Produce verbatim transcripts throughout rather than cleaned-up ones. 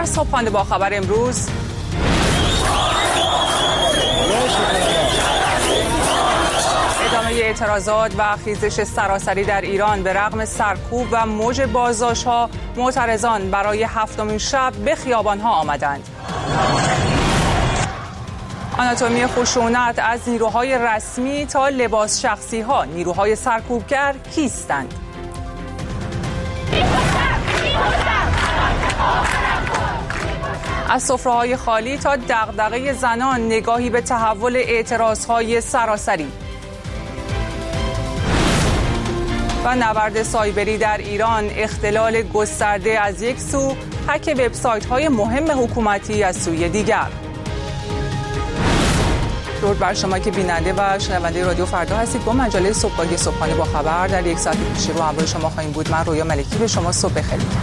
صبحانه با خبر امروز. ادامه اعتراضات و خیزش سراسری در ایران به رغم سرکوب و موج بازداشت‌ها، معترضان برای هفتمین شب به خیابان‌ها آمدند. آناتومی خشونت از نیروهای رسمی تا لباس شخصی‌ها، نیروهای سرکوبگر کیستند؟ از سفره‌های خالی تا دغدغه زنان، نگاهی به تحول اعتراضهای سراسری. و نبرد سایبری در ایران، اختلال گسترده از یک سو، هک وبسایت‌های مهم حکومتی از سوی دیگر. درود بر شما که بیننده و شنونده رادیو فردا هستید. با مجله صبحگاهی صبحانه با خبر در یک ساعت پیش رو همراه شما خواهیم بود. من رویا ملکی به شما صبح بخیر میگم.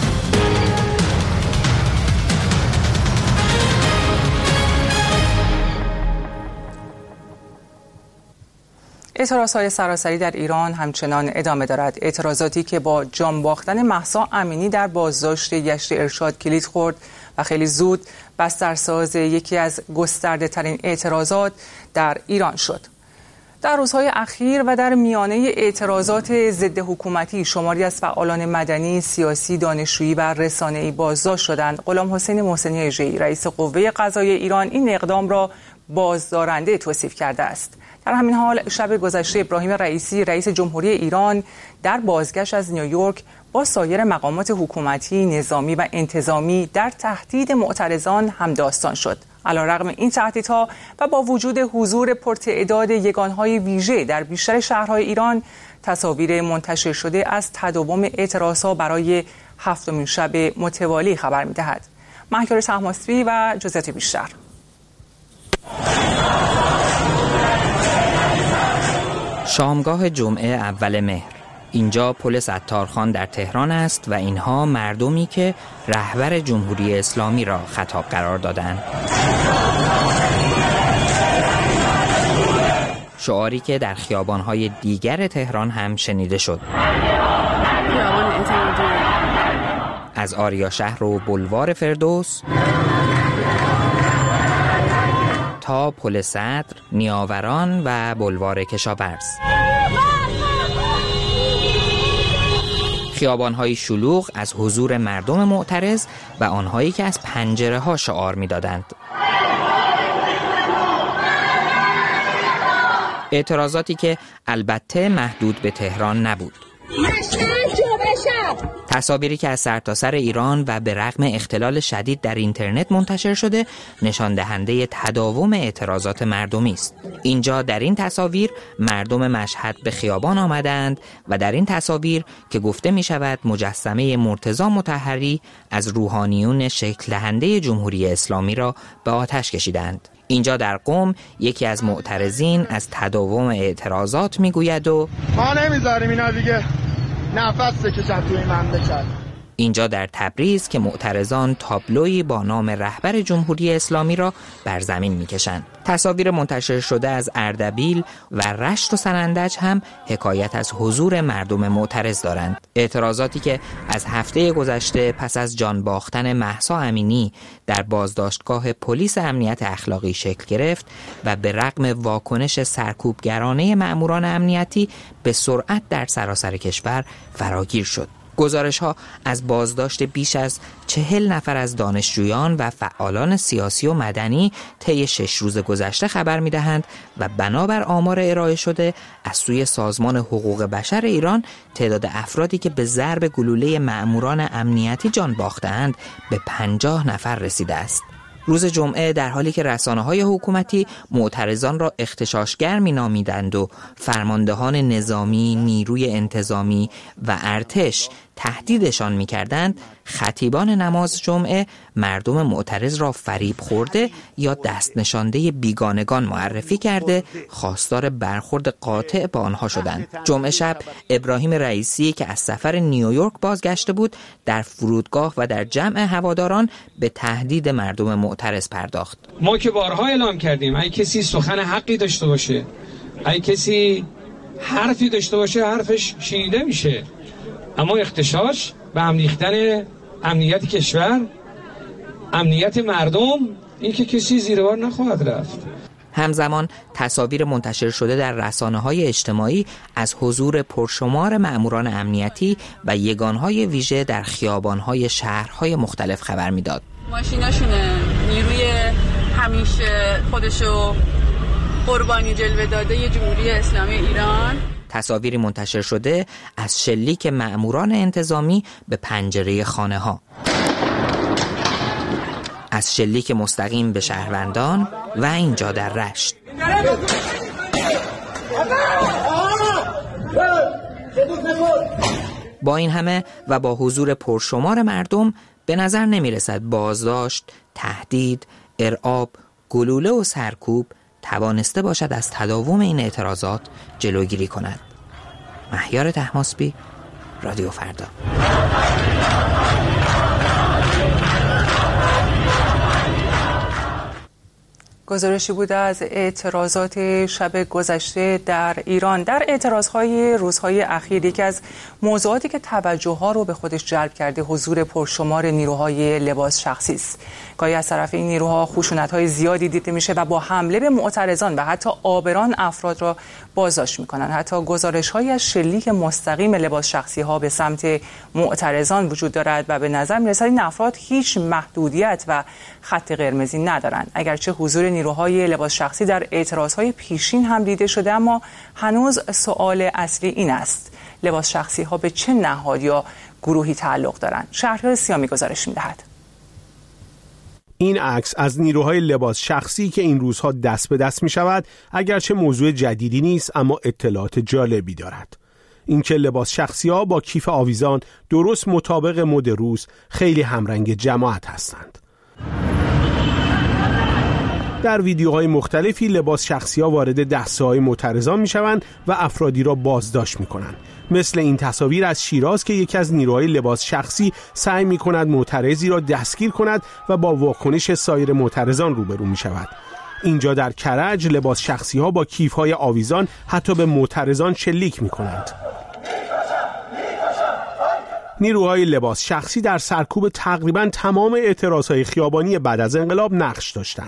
اعتراضهای سراسری در ایران همچنان ادامه دارد. اعتراضاتی که با جان باختن مهسا امینی در بازداشت گشت ارشاد کلید خورد و خیلی زود بسترساز یکی از گسترده ترین اعتراضات در ایران شد. در روزهای اخیر و در میانه اعتراضات ضد حکومتی، شماری از فعالان مدنی، سیاسی، دانشجویی و رسانه‌ای بازداشت شدند. غلام حسین محسنی اژه‌ای، رئیس قوه قضاییه ایران، این اقدام را بازدارنده توصیف کرده است. در همین حال شب گذشته ابراهیم رئیسی، رئیس جمهوری ایران، در بازگشت از نیویورک با سایر مقامات حکومتی، نظامی و انتظامی در تهدید معترضان همداستان شد. علیرغم این تهدیدها و با وجود حضور پرتعداد یگانهای ویژه در بیشتر شهرهای ایران، تصاویر منتشر شده از تداوم اعتراضها برای هفتمین شب متوالی خبر می‌دهد. مهیار طهماسبی و جزئیات بیشتر. شامگاه جمعه اول مهر. اینجا پل ستارخان در تهران است و اینها مردمی که رهبر جمهوری اسلامی را خطاب قرار دادند. شعاری که در خیابان‌های دیگر تهران هم شنیده شد. از آریا شهر و بلوار فردوس تا پل صدر، نیاوران و بلوار کشاورز. خیابان‌های شلوغ از حضور مردم معترض و آنهایی که از پنجره‌ها شعار می‌دادند. اعتراضاتی که البته محدود به تهران نبود. تصاویری که از سرتاسر ایران و به رغم اختلال شدید در اینترنت منتشر شده نشان دهنده تداوم اعتراضات مردمی است. اینجا در این تصاویر مردم مشهد به خیابان آمدند و در این تصاویر که گفته می شود مجسمه مرتضی مطهری از روحانیون شکل دهنده جمهوری اسلامی را به آتش کشیدند. اینجا در قم یکی از معترضین از تداوم اعتراضات می گوید و ما نمیذاریم اینا دیگه نفس بکشن توی این مملکت. اینجا در تبریز که معترضان تابلویی با نام رهبر جمهوری اسلامی را بر زمین می‌کشند. تصاویر منتشر شده از اردبیل و رشت و سنندج هم حکایت از حضور مردم معترض دارند. اعتراضاتی که از هفته گذشته پس از جان باختن مهسا امینی در بازداشتگاه پلیس امنیت اخلاقی شکل گرفت و به رغم واکنش سرکوبگرانه مأموران امنیتی به سرعت در سراسر کشور فراگیر شد. گزارش‌ها از بازداشت بیش از چهل نفر از دانشجویان و فعالان سیاسی و مدنی طی شش روز گذشته خبر می‌دهند و بنابر آمار ارائه شده از سوی سازمان حقوق بشر ایران تعداد افرادی که به ضرب گلوله مأموران امنیتی جان باختند به پنجاه نفر رسیده است. روز جمعه در حالی که رسانه‌های حکومتی معترضان را اغتشاشگر می‌نامیدند و فرماندهان نظامی، نیروی انتظامی و ارتش تهدیدشان می‌کردند، خطیبان نماز جمعه مردم معترض را فریب خورده یا دست نشانده بیگانگان معرفی کرده خواستار برخورد قاطع با آنها شدند. جمعه شب ابراهیم رئیسی که از سفر نیویورک بازگشته بود در فرودگاه و در جمع هواداران به تهدید مردم معترض پرداخت. ما که بارها اعلام کردیم اگه کسی سخن حقی داشته باشه، اگه کسی حرفی داشته باشه حرفش شنیده میشه، اما اغتشاش به هم ریختن امنیت کشور امنیت مردم، این که کسی زیر بار نخواهد رفت. همزمان تصاویر منتشر شده در رسانه‌های اجتماعی از حضور پرشمار مأموران امنیتی و یگانهای ویژه در خیابان‌های شهرهای مختلف خبر می‌داد. ماشیناشونه نیروی همیشه خودشو قربانی جلوه داده جمهوری اسلامی ایران. تصاویری منتشر شده از شلیک مأموران انتظامی به پنجره خانه‌ها، از شلیک مستقیم به شهروندان و اینجا در رشت. با این همه و با حضور پرشمار مردم به نظر نمی رسد بازداشت، تهدید، ارعاب، گلوله و سرکوب توانسته باشد از تداوم این اعتراضات جلوگیری کند. مهیار طهماسبی، رادیو فردا. گزارشی بود از اعتراضات شب گذشته در ایران. در اعتراضهای روزهای اخیر یکی از موضوعاتی که توجه ها رو به خودش جلب کرده حضور پرشمار نیروهای لباس شخصی است. گاهی از طرف این نیروها خشونت‌های زیادی دیده میشه و با حمله به معترضان و حتی آبران افراد را بازداشت میکنن. حتی گزارش‌هایی از شلیک مستقیم لباس شخصی ها به سمت معترضان وجود دارد و به نظر میرسد این افراد هیچ محدودیت و خط قرمزی ندارند. اگرچه حضور نیروهای لباس شخصی در اعتراضهای پیشین هم دیده شده، اما هنوز سوال اصلی این است: لباس شخصی ها به چه نهاد یا گروهی تعلق دارند؟ شهریار سیامی گزارش می‌دهد. این عکس از نیروهای لباس شخصی که این روزها دست به دست می شود، اگرچه موضوع جدیدی نیست اما اطلاعات جالبی دارد. اینکه لباس شخصی ها با کیف آویزان درست مطابق مد روز خیلی همرنگ جماعت هستند. در ویدیوهای مختلفی لباس شخصی ها وارد دسته‌های معترضان می شوند و افرادی را بازداشت می کنند. مثل این تصاویر از شیراز که یکی از نیروهای لباس شخصی سعی می کند معترضی را دستگیر کند و با واکنش سایر معترضان روبرو می شود. اینجا در کرج لباس شخصی ها با کیف های آویزان حتی به معترضان شلیک می کنند. نیروهای لباس شخصی در سرکوب تقریباً تمام اعتراضهای خیابانی بعد از انقلاب نقش داشتند.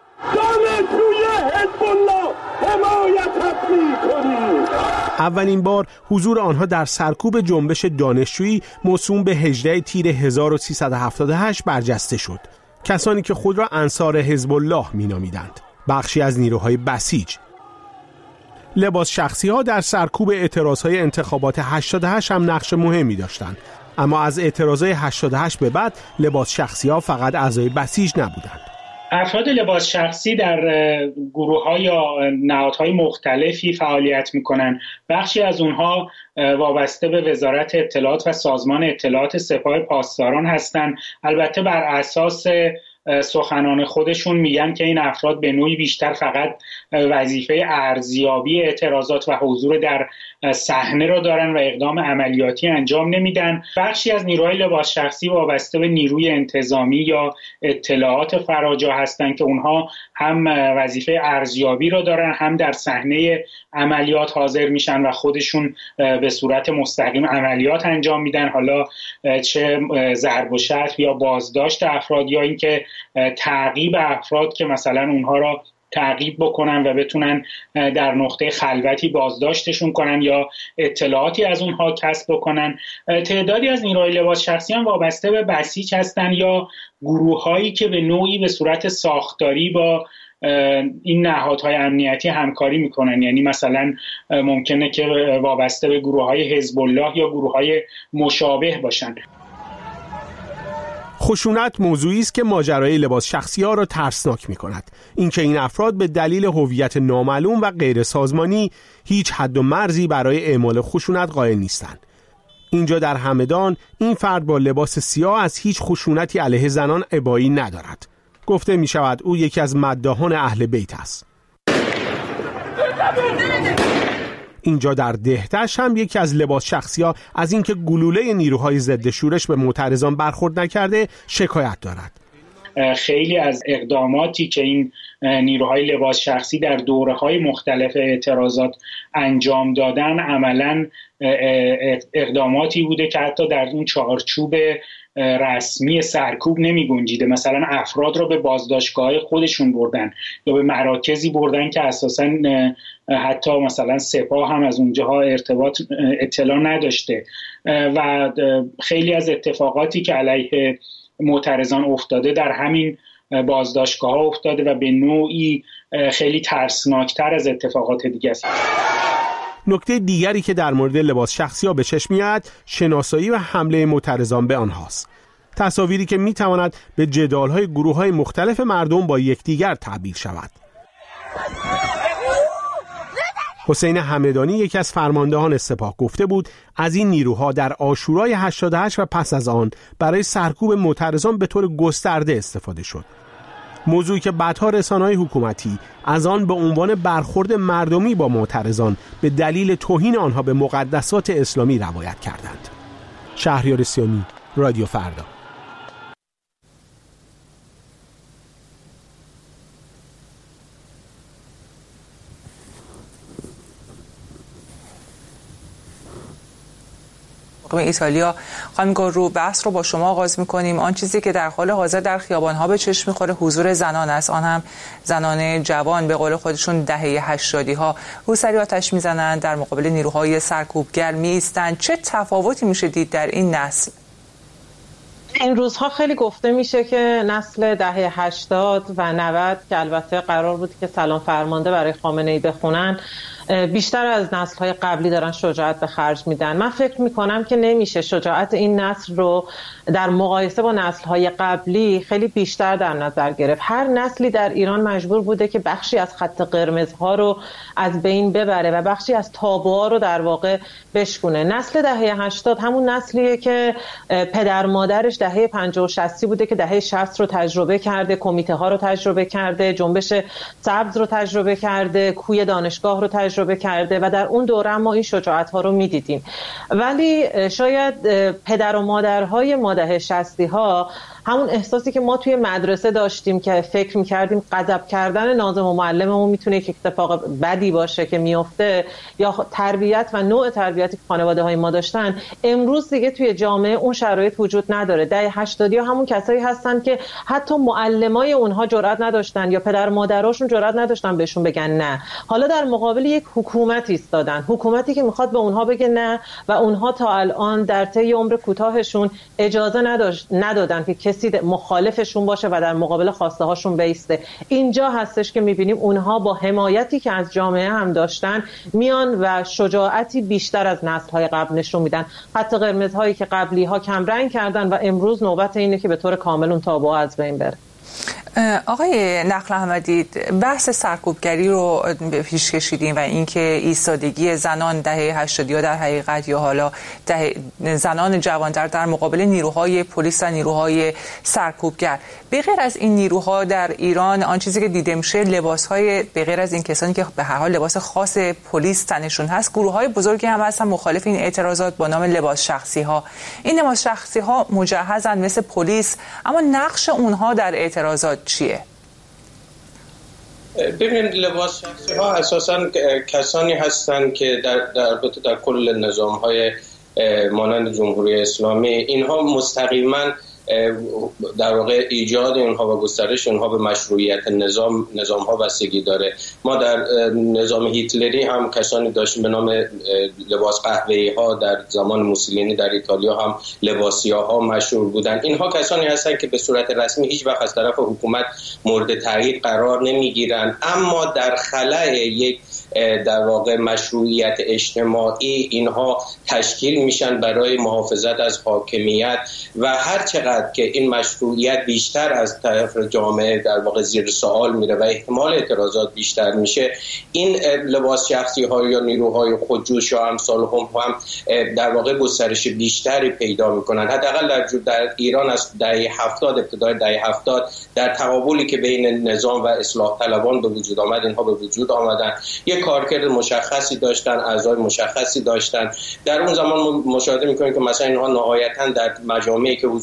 اولین بار حضور آنها در سرکوب جنبش دانشجویی موسوم به هجده تیر هزار و سیصد و هفتاد و هشت برجسته شد. کسانی که خود را انصار حزب الله می‌نامیدند، بخشی از نیروهای بسیج. لباس شخصی ها در سرکوب اعتراضهای انتخابات هشتاد و هشت هم نقش مهمی داشتند، اما از اعتراضهای هشتاد و هشت به بعد لباس شخصی ها فقط اعضای بسیج نبودند. افراد لباس شخصی در گروه‌ها یا نهادهای مختلفی فعالیت می‌کنند. بخشی از اونها وابسته به وزارت اطلاعات و سازمان اطلاعات سپاه پاسداران هستند. البته بر اساس سخنان خودشون میگن که این افراد به نوعی بیشتر فقط وظیفه ارزیابی اعتراضات و حضور در صحنه را دارن و اقدام عملیاتی انجام نمیدن. بخشی از نیروهای لباس شخصی وابسته به نیروی انتظامی یا اطلاعات فراجا هستند که اونها هم وظیفه ارزیابی را دارن، هم در صحنه عملیات حاضر میشن و خودشون به صورت مستقیم عملیات انجام میدن، حالا چه ضرب و شتم یا بازداشت افراد یا اینکه تعقیب افراد که مثلا اونها را تعقیب بکنن و بتونن در نقطه خلوتی بازداشتشون کنن یا اطلاعاتی از اونها کسب بکنن. تعدادی از نیروهای لباس شخصی هم وابسته به بسیج هستن یا گروه‌هایی که به نوعی به صورت ساختاری با این نهادهای امنیتی همکاری میکنن، یعنی مثلا ممکنه که وابسته به گروه‌های حزب الله یا گروه‌های مشابه باشن. خشونت موضوعی است که ماجرای لباس شخصی ها را ترسناک می کند. اینکه این افراد به دلیل هویت نامعلوم و غیر سازمانی هیچ حد و مرزی برای اعمال خشونت قائل نیستند. اینجا در همدان این فرد با لباس سیاه از هیچ خشونتی علیه زنان ابایی ندارد. گفته می شود او یکی از مداحان اهل بیت است. اینجا در دهتش هم یکی از لباس شخصی ها از اینکه گلوله نیروهای ضد شورش به معترضان برخورد نکرده شکایت دارد. خیلی از اقداماتی که این نیروهای لباس شخصی در دوره‌های مختلف اعتراضات انجام دادن عملاً اقداماتی بوده که حتی در اون چارچوب رسمی سرکوب نمی گنجیده. مثلا افراد را به بازداشتگاه خودشون بردن یا به مراکزی بردن که اساساً حتی مثلا سپاه هم از اونجاها ارتباط اطلاع نداشته و خیلی از اتفاقاتی که علیه معترضان افتاده در همین بازداشتگاه ها افتاده و به نوعی خیلی ترسناکتر از اتفاقات دیگه است. نکته دیگری که در مورد لباس شخصی ها به چشم میاد شناسایی و حمله معترضان به آنهاست. تصاویری که میتواند به جدال‌های گروه‌های مختلف مردم با یکدیگر تعبیر شود. حسین همدانی یکی از فرماندهان سپاه گفته بود از این نیروها در عاشورای هشتاد و هشت و پس از آن برای سرکوب معترضان به طور گسترده استفاده شد. موضوعی که بعدها رسانه‌های حکومتی از آن به عنوان برخورد مردمی با معترضان به دلیل توهین آنها به مقدسات اسلامی روایت کردند. شهریار سیانی، رادیو فردا. ایتالیا. خانم گلرو، بحث رو با شما آغاز می‌کنیم. آن چیزی که در حال حاضر در خیابان‌ها به چشم می‌خوره حضور زنان است، آن هم زنان جوان به قول خودشون دهه هشتادی‌ها روسری آتش می‌زنند، در مقابل نیروهای سرکوبگر می‌ایستند. چه تفاوتی میشه دید در این نسل؟ این روزها خیلی گفته میشه که نسل دهه هشتاد و نود که البته قرار بود که سلام فرمانده برای خامنه‌ای بخونن بیشتر از نسل‌های قبلی دارن شجاعت به خرج میدن. من فکر میکنم که نمیشه شجاعت این نسل رو در مقایسه با نسل‌های قبلی خیلی بیشتر در نظر گرفت. هر نسلی در ایران مجبور بوده که بخشی از خط قرمزها رو از بین ببره و بخشی از تابوها رو در واقع بشکونه. نسل دهه هشتاد همون نسلیه که پدر مادرش دهه پنجاه و شصت بوده که دهه شصت رو تجربه کرده، کمیته ها رو تجربه کرده، جنبش سبز رو تجربه کرده، کوی دانشگاه رو تجربه کرده و در اون دوره ما این شجاعت ها رو میدیدیم. ولی شاید پدر و مادرهای ما دهه شصتی ها همون احساسی که ما توی مدرسه داشتیم که فکر می‌کردیم غضب کردن ناظم و معلممون میتونه یک اتفاق بدی باشه که میفته، یا تربیت و نوع تربیتی که خانواده‌های ما داشتن، امروز دیگه توی جامعه اون شرایط وجود نداره. دهه هشتادی‌ها همون کسایی هستن که حتی معلمای اونها جرئت نداشتن یا پدر مادراشون جرئت نداشتن بهشون بگن نه. حالا در مقابل یک حکومت ایستادن، حکومتی که میخواد به اونها بگه نه و اونها تا الان در طی عمر کوتاهشون اجازه نداشت ندادن که کسی مخالفشون باشه و در مقابل خواسته هاشون بیسته. اینجا هستش که میبینیم اونها با حمایتی که از جامعه هم داشتن میان و شجاعتی بیشتر از نسل‌های قبل نشون میدن. حتی قرمزهایی که قبلی ها کم رنگ کردن و امروز نوبت اینه که به طور کامل اون تابوها از بین بره. آقای نقل احمدی، بحث سرکوبگری رو پیش کشیدیم و اینکه ایستادگی زنان دهه هشتادی ها در حقیقت یا حالا زنان جوانتر در مقابل نیروهای پلیس و نیروهای سرکوبگر. به غیر از این نیروها در ایران آن چیزی که دیده میشه لباسهای به غیر از این کسانی که به هر حال لباس خاص پلیس تنشون هست، گروه‌های بزرگی هم هستن مخالف این اعتراضات با نام لباس شخصی ها. این لباس شخصی ها مجهزن مثل پلیس، اما نقش اونها در اعتراضات چیه؟ ببینید، لباس شخصی ها اساساً کسانی هستند که در در در کل نظام‌های مانند جمهوری اسلامی اینها مستقیما در واقع ایجاد اینها و گسترش اینها به مشروعیت نظام نظام ها بستگی داره. ما در نظام هیتلری هم کسانی داشتیم به نام لباس قهوه‌ای ها، در زمان موسولینی در ایتالیا هم لباسیا ها مشهور بودن. اینها کسانی هستند که به صورت رسمی هیچ وقت از طرف حکومت مورد تایید قرار نمیگیرن، اما در خلأ یک در واقع مشروعیت اجتماعی اینها تشکیل میشن برای محافظت از حاکمیت و هر چقدر که این مشروعیت بیشتر از طرف جامعه در واقع زیر سوال میره و احتمال اعتراضات بیشتر میشه، این لباس شخصی ها یا نیروهای خودجوش یا امثال هم هم در واقع گسترش بیشتری پیدا میکنن. حداقل در در ایران از دهه هفتاد، ابتدای دهه هفتاد، در تقابلی که بین نظام و اصلاح طلبان به وجود آمد، اینها به وجود آمدن، یک کارکرد مشخصی داشتن، اعضای مشخصی داشتن. در اون زمان مشاهده میکنیم که مثلا اینها نهایتاً در مجامعی که حضور پیدا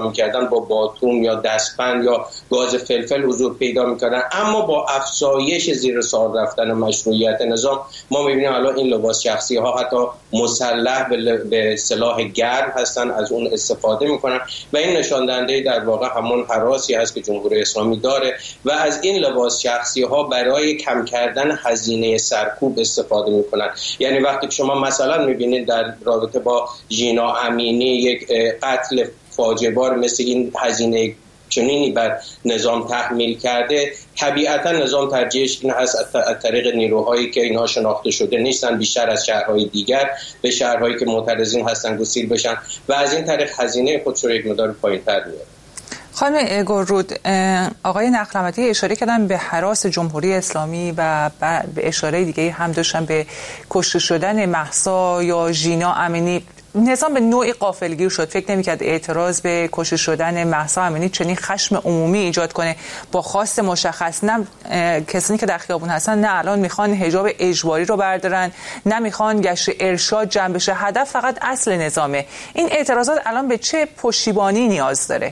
میکردن با باتوم یا دستبند یا گاز فلفل حضور پیدا میکردن، اما با افزایش زیر سوال رفتن مشروعیت نظام ما میبینیم الان این لباس شخصی ها حتی مسلح به سلاح گرم هستن، از اون استفاده میکنن و این نشان دهنده در واقع همون هراسی هست که جمهوری اسلامی داره و از این لباس شخصی ها برای کم کردن هزینه سرکوب استفاده میکنن. یعنی وقتی که شما مثلا میبینید در رابطه با ژینا امینی یک قتل فاجعه بار مثل این هزینه چنینی بر نظام تحمیل کرده، طبیعتا نظام ترجیحش این هست از طریق نیروهایی که اینها شناخته شده نیستن بیشتر از شهرهای دیگر به شهرهایی که معترضین هستن گسیل بشن و از این طریق هزینه خودش رو یک مقدار پایین‌تر میاره. خانم گلرود، آقای نقلمتی اشاره کردن به هراس جمهوری اسلامی و به اشاره دیگه هم داشتن به کشته شدن مهسا یا ژینا امینی. نظام به نوعی غافلگیر شد، فکر نمی‌کرد اعتراض به کشته شدن مهسا امینی چنین خشم عمومی ایجاد کنه با خواست مشخص. نه کسانی که در خیابون هستن نه الان میخوان حجاب اجباری رو بردارن، نه میخوان گشت ارشاد جمع بشه، هدف فقط اصل نظامه. این اعتراضات الان به چه پشتیبانی نیاز داره؟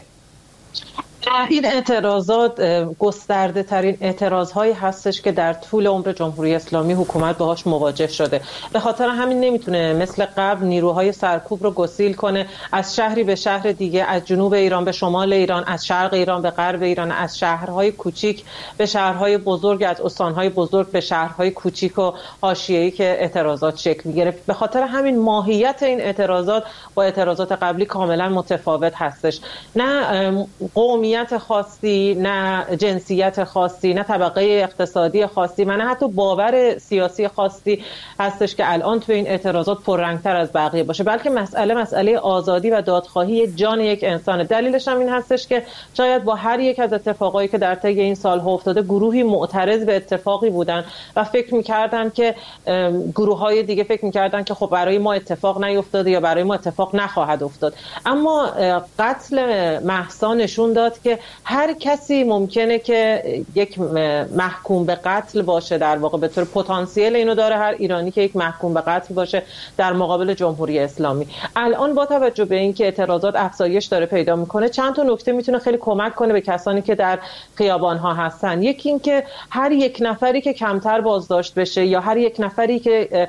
این اعتراضات گسترده ترین اعتراض هایی هستش که در طول عمر جمهوری اسلامی حکومت باهاش مواجه شده. به خاطر همین نمیتونه مثل قبل نیروهای سرکوب رو گسیل کنه، از شهری به شهر دیگه، از جنوب ایران به شمال ایران، از شرق ایران به غرب ایران، از شهرهای کوچیک به شهرهای بزرگ، از استانهای بزرگ به شهرهای کوچیک و حاشیه‌ای که اعتراضات شکل میگیره. به خاطر همین ماهیت این اعتراضات با اعتراضات قبلی کاملا متفاوت هستش. نه قومی خاصی، نه جنسیت خاصی، نه طبقه اقتصادی خاصی، نه حتی باور سیاسی خاصی هستش که الان تو این اعتراضات پررنگتر از بقیه باشه، بلکه مسئله مسئله آزادی و دادخواهی جان یک انسانه. دلیلش هم این هستش که شاید با هر یک از اتفاقایی که در طی این سالها افتاده گروهی معترض به اتفاقی بودن و فکر می‌کردن که گروه‌های دیگه فکر می‌کردن که خب برای ما اتفاق نیفتاده یا برای ما اتفاق نخواهد افتاد. اما قتل مهسا نشون داد که هر کسی ممکنه که یک محکوم به قتل باشه، در واقع به طور پتانسیل اینو داره هر ایرانی که یک محکوم به قتل باشه در مقابل جمهوری اسلامی. الان با توجه به اینکه اعتراضات افزایش داره پیدا میکنه، چند تا نکته میتونه خیلی کمک کنه به کسانی که در خیابان ها هستن. یکی این که هر یک نفری که کمتر بازداشت بشه یا هر یک نفری که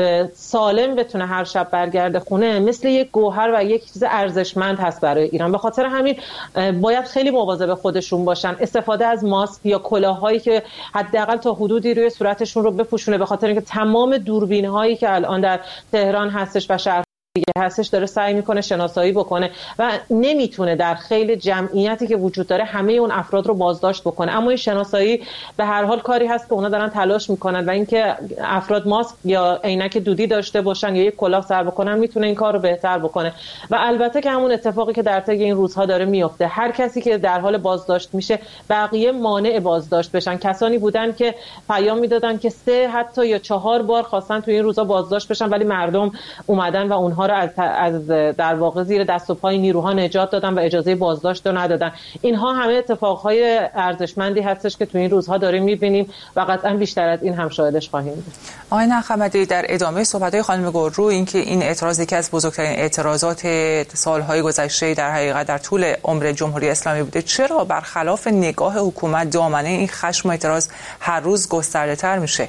سالم بتونه هر شب برگرده خونه مثل یک گوهر و یک چیز ارزشمند هست برای ایران. به خاطر همین باید خیلی مواظب خودشون باشن. استفاده از ماسک یا کلاهایی که حداقل تا حدودی روی صورتشون رو بپوشونه، به خاطر اینکه تمام دوربین هایی که الان در تهران هستش و شهر دیگه هستش داره سعی میکنه شناسایی بکنه و نمیتونه در خیلی جمعیتی که وجود داره همه اون افراد رو بازداشت بکنه. اما این شناسایی به هر حال کاری هست که اونا دارن تلاش میکنن و اینکه افراد ماسک یا عینک دودی داشته باشن یا یک کلاه سر بکنن میتونه این کار رو بهتر بکنه. و البته که همون اتفاقی که در طی این روزها داره میفته، هر کسی که در حال بازداشت میشه بقیه مانع بازداشت بشن. کسانی بودن که پیام میدادن که سه حتی یا چهار بار خواستن تو این روزا بازداشت بشن ولی مردم اومدن و اونها رو از, از در واقع زیر دست و پای نیروها نجات دادن و اجازه بازداشت رو ندادن. اینها همه اتفاقهای ارزشمندی هستش که تو این روزها داریم میبینیم و قطعا بیشتر از این هم شاهدش خواهیم بود. آقای نقمتی، در ادامه صحبت‌های خانم گلرو اینکه این اعتراض یکی از بزرگترین اعتراضات سالهای گذشته در حقیقت در طول عمر جمهوری اسلامی بوده، چرا برخلاف نگاه حکومت دامنه این خشم و اعتراض هر روز گسترده‌تر میشه؟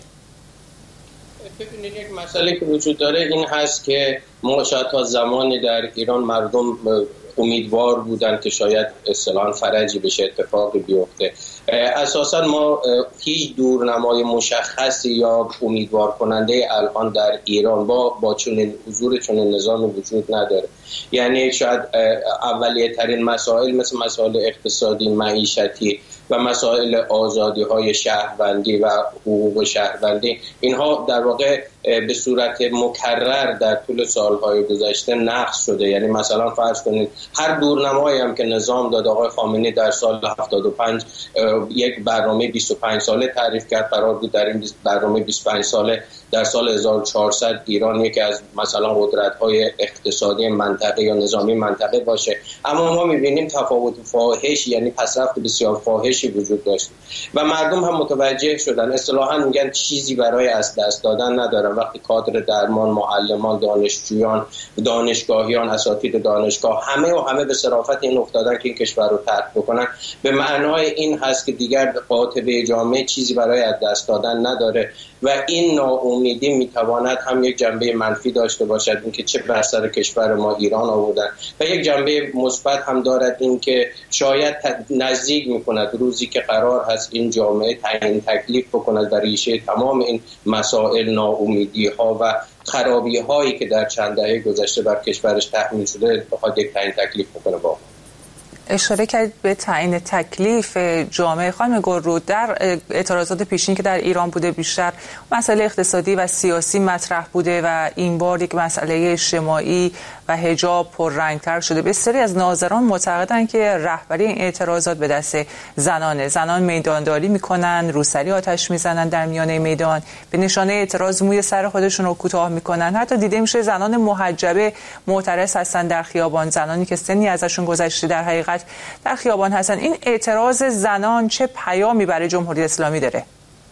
ببینید یک مسئله که وجود داره این هست که ما شاید تا زمانی در ایران مردم امیدوار بودن که شاید اصطلاحاً فرجی بشه، اتفاقی بیفته. اساساً ما هیچ دورنمای مشخصی یا امیدوار کننده الان در ایران با با چنین حضور چنین نظام وجود نداره. یعنی شاید اولیه ترین مسائل مثل مسائل اقتصادی، معیشتی و مسائل آزادی های شهروندی و حقوق شهروندی، اینها در واقع به صورت مکرر در طول سالهای گذشته نقض شده. یعنی مثلا فرض کنید هر دورنمایی هم که نظام داد، آقای خامنه‌ای در سال هفتاد و پنج یک برنامه بیست و پنج ساله تعریف کرد، قرار بود در این برنامه بیست و پنج ساله در سال هزار و چهارصد ایران یکی از مثلا قدرت‌های اقتصادی منطقه یا نظامی منطقه باشه. اما ما می‌بینیم تفاوت فاحش، یعنی پسرفت بسیار فاحش ریزشی وجود داشت و مردم هم متوجه شدن. اصطلاحاً میگن چیزی برای از دست دادن ندارن. وقتی کادر درمان، معلمان، دانشجویان، دانشگاهیان، اساتید دانشگاه همه و همه به صرافت این افتادن که این کشور رو ترک بکنن، به معنای این هست که دیگر قاطبه جامعه چیزی برای از دست دادن نداره و این ناامیدی میتواند هم یک جنبه منفی داشته باشد، اینکه چه بر سر کشور ما ایران آوردن، و یک جنبه مثبت هم دارد، اینکه شاید نزدیک میکند روزی که قرار هست این جامعه تعیین تکلیف بکند در ریشه تمام این مسائل، ناامیدی ها و خرابی هایی که در چند دهه گذشته بر کشورش تحمیل شده، بخواد یک تعیین تکلیف بکنه. با اشاره کرد به تعیین تکلیف جامعه. خانم گلرو، در اعتراضات پیشین که در ایران بوده بیشتر مسئله اقتصادی و سیاسی مطرح بوده و این بار یک مسئله اجتماعی و حجاب پررنگتر شده. بسیاری از ناظران معتقدند که رهبری این اعتراضات به دست زنانه. زنان میدانداری میکنن، روسری آتش میزنن در میانه میدان، به نشانه اعتراض موی سر خودشون رو کوتاه میکنن. حتی دیده میشه زنان محجبه معترض هستن در خیابان، زنانی که سنی ازشون گذشته در حقیقت در خیابان هستن. این اعتراض زنان چه پیامی برای جمهوری اسلامی داره؟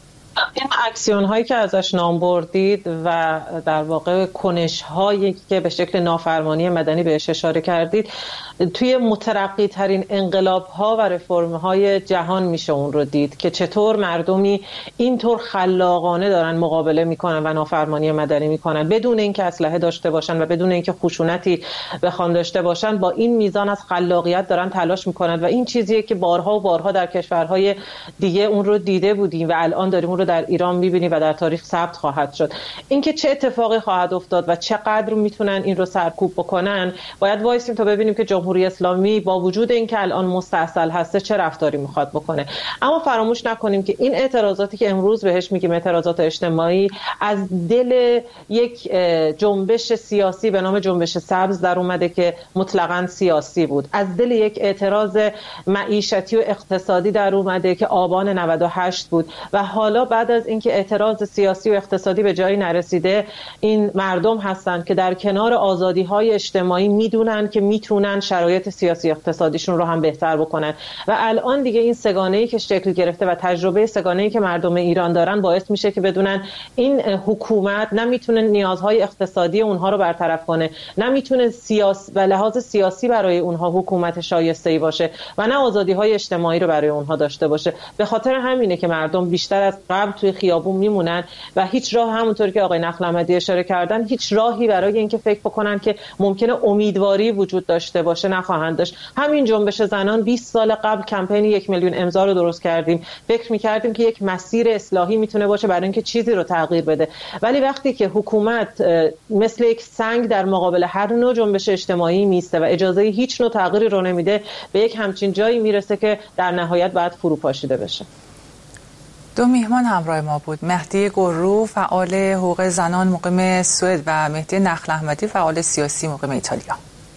این اکسیون هایی که ازش نام بردید و در واقع کنش هایی که به شکل نافرمانی مدنی بهش اشاره کردید، توی مترقی ترین انقلاب ها و رفرم های جهان میشه اون رو دید که چطور مردمی اینطور خلاقانه دارن مقابله میکنن و نافرمانی مدنی میکنن بدون اینکه اسلحه داشته باشن و بدون اینکه خشونتی بخوان داشته باشن. با این میزان از خلاقیت دارن تلاش میکنن و این چیزیه که بارها و بارها در کشورهای دیگه اون رو دیده بودیم و الان داریم اون رو در ایران میبینیم و در تاریخ ثبت خواهد شد. اینکه چه اتفاقی خواهد افتاد و چقدر میتونن این رو سرکوب بکنن، باید وایسیم تا ببینیم که جمهوری اسلامی با وجود اینکه الان مستعصل هسته چه رفتاری میخواد بکنه. اما فراموش نکنیم که این اعتراضاتی که امروز بهش میگیم اعتراضات اجتماعی از دل یک جنبش سیاسی به نام جنبش سبز در اومده که مطلقاً سیاسی بود، از دل یک اعتراض معیشتی و اقتصادی در اومده که آبان نود و هشت بود و حالا بعد از اینکه اعتراض سیاسی و اقتصادی به جایی نرسیده، این مردم هستن که در کنار آزادی‌های اجتماعی میدونن که میتونن شرایط سیاسی اقتصادیشون رو هم بهتر بکنن و الان دیگه این سگانه‌ای که شکل گرفته و تجربه سگانه‌ای که مردم ایران دارن باعث میشه که بدونن این حکومت نمیتونه نیازهای اقتصادی اونها رو برطرف کنه، نمیتونه سیاس و لحاظ سیاسی برای اونها حکومت شایسته‌ای باشه و نه آزادی‌های اجتماعی رو برای اونها داشته باشه. به خاطر همینه که مردم بیشتر از قبل توی خیابون میمونن و هیچ راه، همونطور که آقای نخل احمدی اشاره کردن، هیچ راهی برای اینکه فکر بکنن که ممکنه امیدواری وجود داشته باشه نخواهند داشت. همین جنبش زنان بیست سال قبل کمپین یک میلیون امضا رو درست کردیم، فکر می‌کردیم که یک مسیر اصلاحی میتونه باشه برای اینکه چیزی رو تغییر بده، ولی وقتی که حکومت مثل یک سنگ در مقابل هر نوع جنبش اجتماعی میسته و اجازه هیچ نوع تغییری رو نمیده، به یک همچین جایی میرسه که در نهایت باید فروپاشیده بشه. دو میهمان همراه ما بود، مهدی گلرو فعال حقوق زنان مقیم سوئد و مهدی نخل احمدی فعال سیاسی مقیم ایتالیا.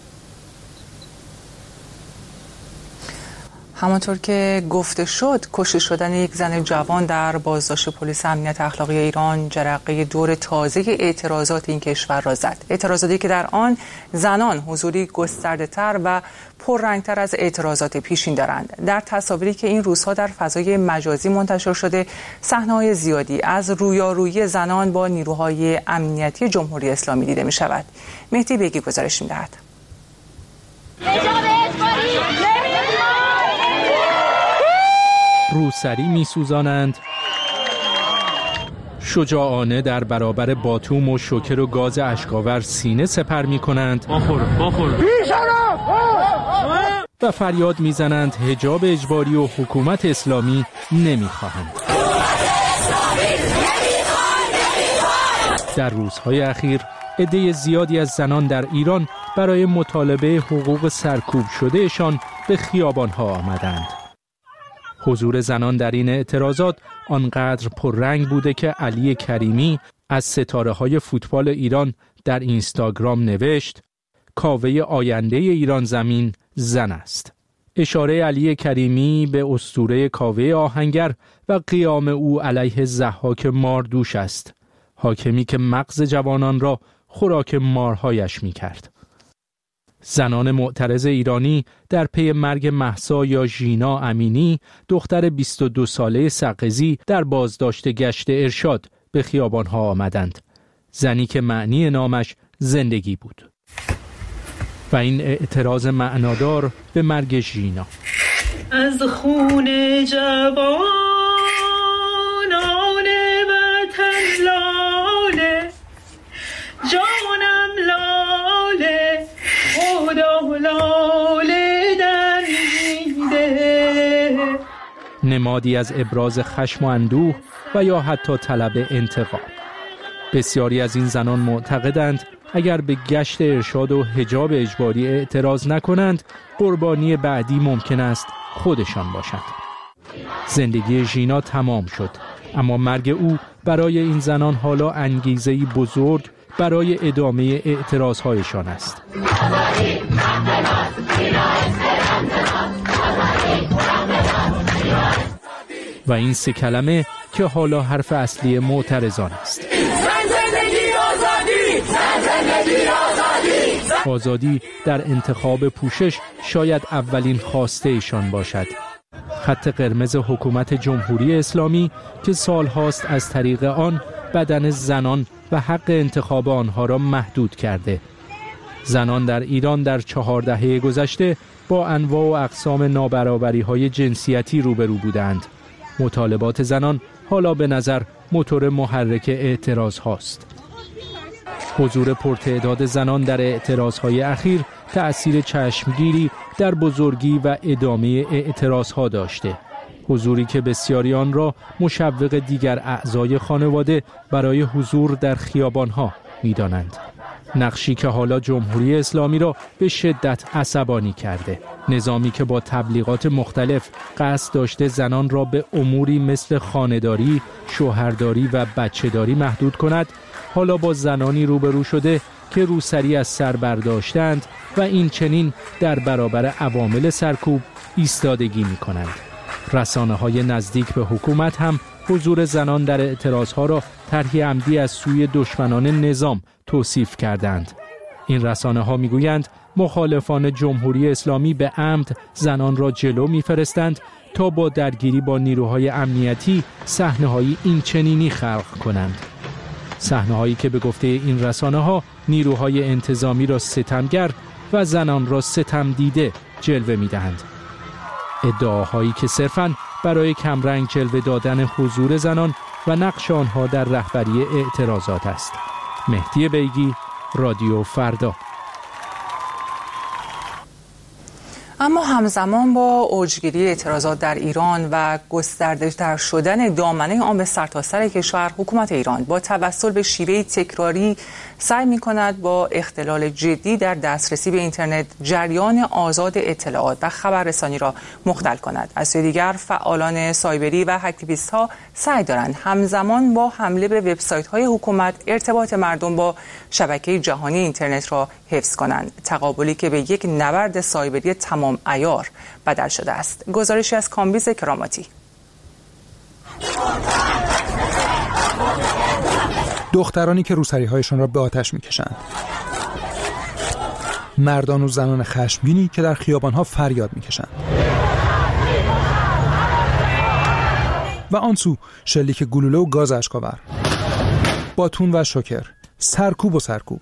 همانطور که گفته شد، کشته شدن یک زن جوان در بازداشت پلیس امنیت اخلاقی ایران جرقه دور تازه اعتراضات این کشور را زد. اعتراضاتی که در آن زنان حضوری گسترده‌تر و پررنگتر از اعتراضات پیشین دارند. در تصاویری که این روزها در فضای مجازی منتشر شده، صحنه‌های زیادی از رویارویی زنان با نیروهای امنیتی جمهوری اسلامی دیده می‌شود. مهدی بیگی گزارش می‌دهد. روسری می‌سوزانند، شجاعانه در برابر باتوم و شوکر و گاز اشک‌آور سینه سپر می‌کنند و فریاد می‌زنند حجاب اجباری و حکومت اسلامی نمی‌خواهند. در روزهای اخیر عده زیادی از زنان در ایران برای مطالبه حقوق سرکوب شدهشان به خیابان‌ها آمدند. حضور زنان در این اعتراضات آنقدر پررنگ بوده که علی کریمی از ستاره‌های فوتبال ایران در اینستاگرام نوشت: کاوه آینده ایران زمین زن است. اشاره علی کریمی به اسطوره کاوه آهنگر و قیام او علیه ضحاک ماردوش است، حاکمی که مغز جوانان را خوراک مارهایش می کرد. زنان معترض ایرانی در پی مرگ مهسا یا ژینا امینی، دختر بیست و دو ساله سقزی، در بازداشت گشت ارشاد به خیابان‌ها آمدند. زنی که معنی نامش زندگی بود. و این اعتراض معنادار به مرگ ژینا. از خون جوانان وطن لاله، جانم لاله، خدا لاله دمیده. نمادی از ابراز خشم و اندوه و یا حتی طلب انتقام. بسیاری از این زنان معتقدند اگر به گشت ارشاد و حجاب اجباری اعتراض نکنند، قربانی بعدی ممکن است خودشان باشند. زندگی ژینا تمام شد، اما مرگ او برای این زنان حالا انگیزه‌ای بزرگ برای ادامه اعتراضهایشان است. و این سه کلمه که حالا حرف اصلی معترضان است. آزادی در انتخاب پوشش شاید اولین خواسته ایشان باشد. خط قرمز حکومت جمهوری اسلامی که سالهاست از طریق آن بدن زنان و حق انتخاب آنها را محدود کرده. زنان در ایران در چهار دهه گذشته با انواع و اقسام نابرابری‌های جنسیتی روبرو بودند. مطالبات زنان حالا به نظر موتور محرک اعتراض هاست. حضور پرتعداد زنان در اعتراضهای اخیر تأثیر چشمگیری در بزرگی و ادامه اعتراضها داشته. حضوری که بسیاری آن را مشوق دیگر اعضای خانواده برای حضور در خیابانها می‌دانند. نقشی که حالا جمهوری اسلامی را به شدت عصبانی کرده. نظامی که با تبلیغات مختلف قصد داشته زنان را به اموری مثل خانه‌داری، شوهرداری و بچه‌داری محدود کند، حالا با زنانی روبرو شده که روسری از سر برداشتند و این چنین در برابر عوامل سرکوب ایستادگی می کنند. رسانه های نزدیک به حکومت هم حضور زنان در اعتراضها را طرحی عمدی از سوی دشمنان نظام توصیف کردند. این رسانه ها می گویند مخالفان جمهوری اسلامی به عمد زنان را جلو می فرستند تا با درگیری با نیروهای امنیتی صحنه‌های این چنینی خلق کنند. صحنه‌هایی که به گفته این رسانه‌ها نیروهای انتظامی را ستمگر و زنان را ستم دیده جلوه می‌دهند. ادعاهایی که صرفاً برای کمرنگ جلوه دادن حضور زنان و نقش آنها در رهبری اعتراضات است. مهدی بیگی، رادیو فردا. اما همزمان با اوجگیری اعتراضات در ایران و گسترده‌تر شدن دامنه آن به سرتاسر کشور، حکومت ایران با توسل به شیوه تکراری سعی می‌کند با اختلال جدی در دسترسی به اینترنت جریان آزاد اطلاعات و خبررسانی را مختل کند. از سوی دیگر فعالان سایبری و اکتیویست‌ها سعی دارند همزمان با حمله به وبسایت‌های حکومت ارتباط مردم با شبکه جهانی اینترنت را حفظ کنند. تقابلی که به یک نبرد سایبری تمام عیار بدل شده است. گزارشی از کامبیز کراماتی. دخترانی که روسری‌هایشان را به آتش می‌کشند. مردان و زنان خشمگینی که در خیابان‌ها فریاد می‌کشند. و آن سو شلیک گلوله و گاز اشک‌آور. باتون و شوکر، سرکوب و سرکوب.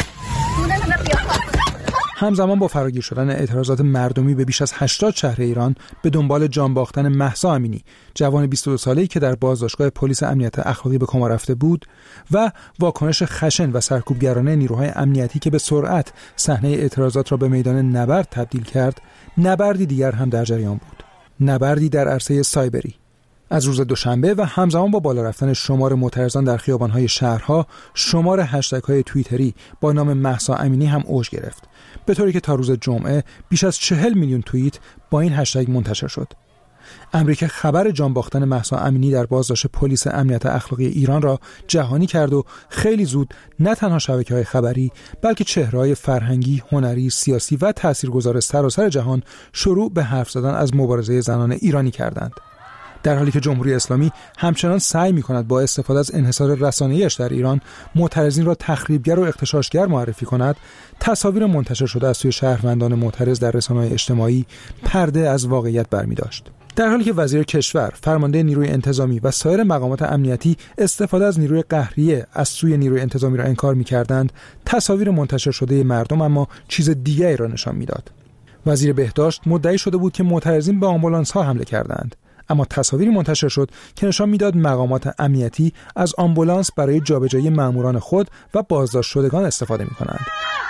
همزمان با فراگیر شدن اعتراضات مردمی به بیش از هشتاد شهر ایران به دنبال جان باختن مهسا امینی، جوان بیست و دو ساله‌ای که در بازداشتگاه پلیس امنیت اخلاقی به کما رفته بود، و واکنش خشن و سرکوبگرانه نیروهای امنیتی که به سرعت صحنه اعتراضات را به میدان نبرد تبدیل کرد، نبردی دیگر هم در جریان بود. نبردی در عرصه سایبری. از روز دوشنبه و همزمان با بالا رفتن شمار معترضان در خیابان‌های شهرها، شمار هشتگ‌های توییتری با نام مهسا امینی هم اوج گرفت، به طوری که تا روز جمعه بیش از چهل میلیون توییت با این هشتگ منتشر شد. امریکا خبر جان باختن مهسا امینی در بازداشت پلیس امنیت اخلاقی ایران را جهانی کرد و خیلی زود نه تنها شبکه‌های خبری بلکه چهره‌های فرهنگی، هنری، سیاسی و تاثیرگذار سراسر جهان شروع به حرف زدن از مبارزه زنان ایرانی کردند. در حالی که جمهوری اسلامی همچنان سعی می‌کند با استفاده از انحصار رسانه‌ایش در ایران معترضین را تخریبگر و اغتشاشگر معرفی کند، تصاویر منتشر شده از سوی شهروندان معترض در رسانه‌های اجتماعی پرده از واقعیت برمی‌داشت. در حالی که وزیر کشور، فرمانده نیروی انتظامی و سایر مقامات امنیتی استفاده از نیروی قهریه از سوی نیروی انتظامی را انکار می‌کردند، تصاویر منتشر شده مردم اما چیز دیگری را نشان می‌داد. وزیر بهداشت مدعی شده بود که معترضین به آمبولانس‌ها حمله کردند، اما تصاویری منتشر شد که نشان می‌داد مقامات امنیتی از آمبولانس برای جابجایی ماموران خود و بازداشت شدگان استفاده می‌کنند.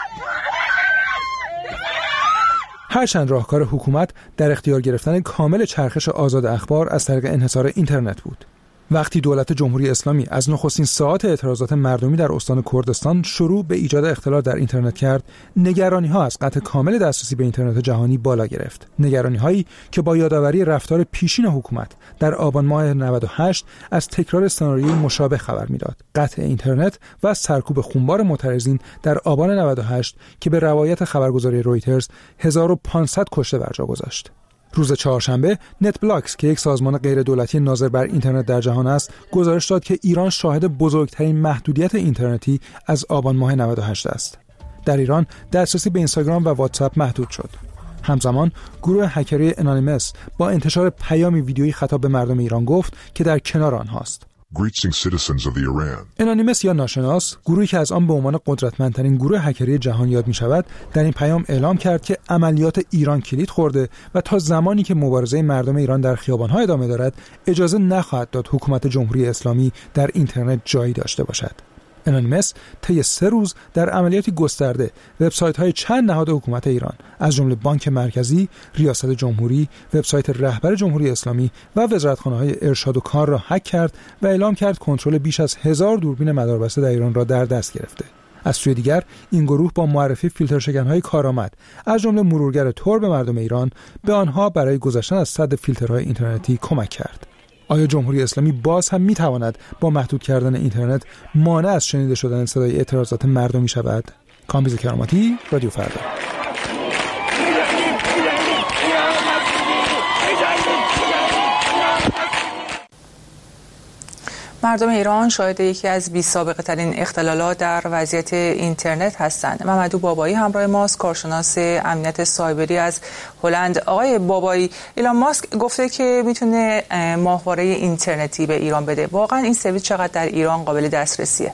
هرچند راهکار حکومت در اختیار گرفتن کامل چرخش آزاد اخبار از طریق انحصار اینترنت بود. وقتی دولت جمهوری اسلامی از نخستین ساعات اعتراضات مردمی در استان کردستان شروع به ایجاد اختلال در اینترنت کرد، نگرانی‌ها از قطع کامل دسترسی به اینترنت جهانی بالا گرفت. نگرانی‌هایی که با یادآوری رفتار پیشین حکومت در آبان ماه نود و هشت از تکرار سناریوی مشابه خبر می‌داد. قطع اینترنت و سرکوب خونبار معترضین در آبان نود و هشت که به روایت خبرگزاری رویترز هزار و پانصد کشته بر جا گذاشت. روز چهارشنبه نت بلاکس که یک سازمان غیر دولتی ناظر بر اینترنت در جهان است، گزارش داد که ایران شاهد بزرگترین محدودیت اینترنتی از آبان ماه نود و هشت است. در ایران دسترسی به اینستاگرام و واتساپ محدود شد. همزمان گروه هکری انانیمس با انتشار پیامی ویدیویی خطاب به مردم ایران گفت که در کنار آنهاست. انانیمس یا ناشناس، گروهی که از آن به عنوان قدرتمندترین گروه هکری جهان یاد می شود، در این پیام اعلام کرد که عملیات ایران کلید خورده و تا زمانی که مبارزه مردم ایران در خیابان‌ها ادامه دارد، اجازه نخواهد داد حکومت جمهوری اسلامی در اینترنت جایی داشته باشد. انانیمس طی سه روز در عملیاتی گسترده وبسایت‌های چند نهاد حکومت ایران از جمله بانک مرکزی، ریاست جمهوری، وبسایت رهبر جمهوری اسلامی و وزارتخانه‌های ارشاد و کار را هک کرد و اعلام کرد کنترل بیش از هزار دوربین مداربسته در ایران را در دست گرفته. از سوی دیگر این گروه با معرفی فیلترشکن‌های کارآمد از جمله مرورگر تور به مردم ایران به آنها برای گذشتن از سد فیلترهای اینترنتی کمک کرد. آیا جمهوری اسلامی باز هم میتواند با محدود کردن اینترنت مانع از شنیده شدن صدای اعتراضات مردمی شود؟ کامبیز کراماتی، رادیو فردا. مردم ایران شاهد یکی از بی‌سابقه ترین اختلالات در وضعیت اینترنت هستند. محمد بابایی همراه ماست، کارشناس امنیت سایبری از هلند. آقای بابایی، ایلان ماسک گفته که میتونه ماهواره اینترنتی به ایران بده. واقعا این سرویس چقدر در ایران قابل دسترسیه؟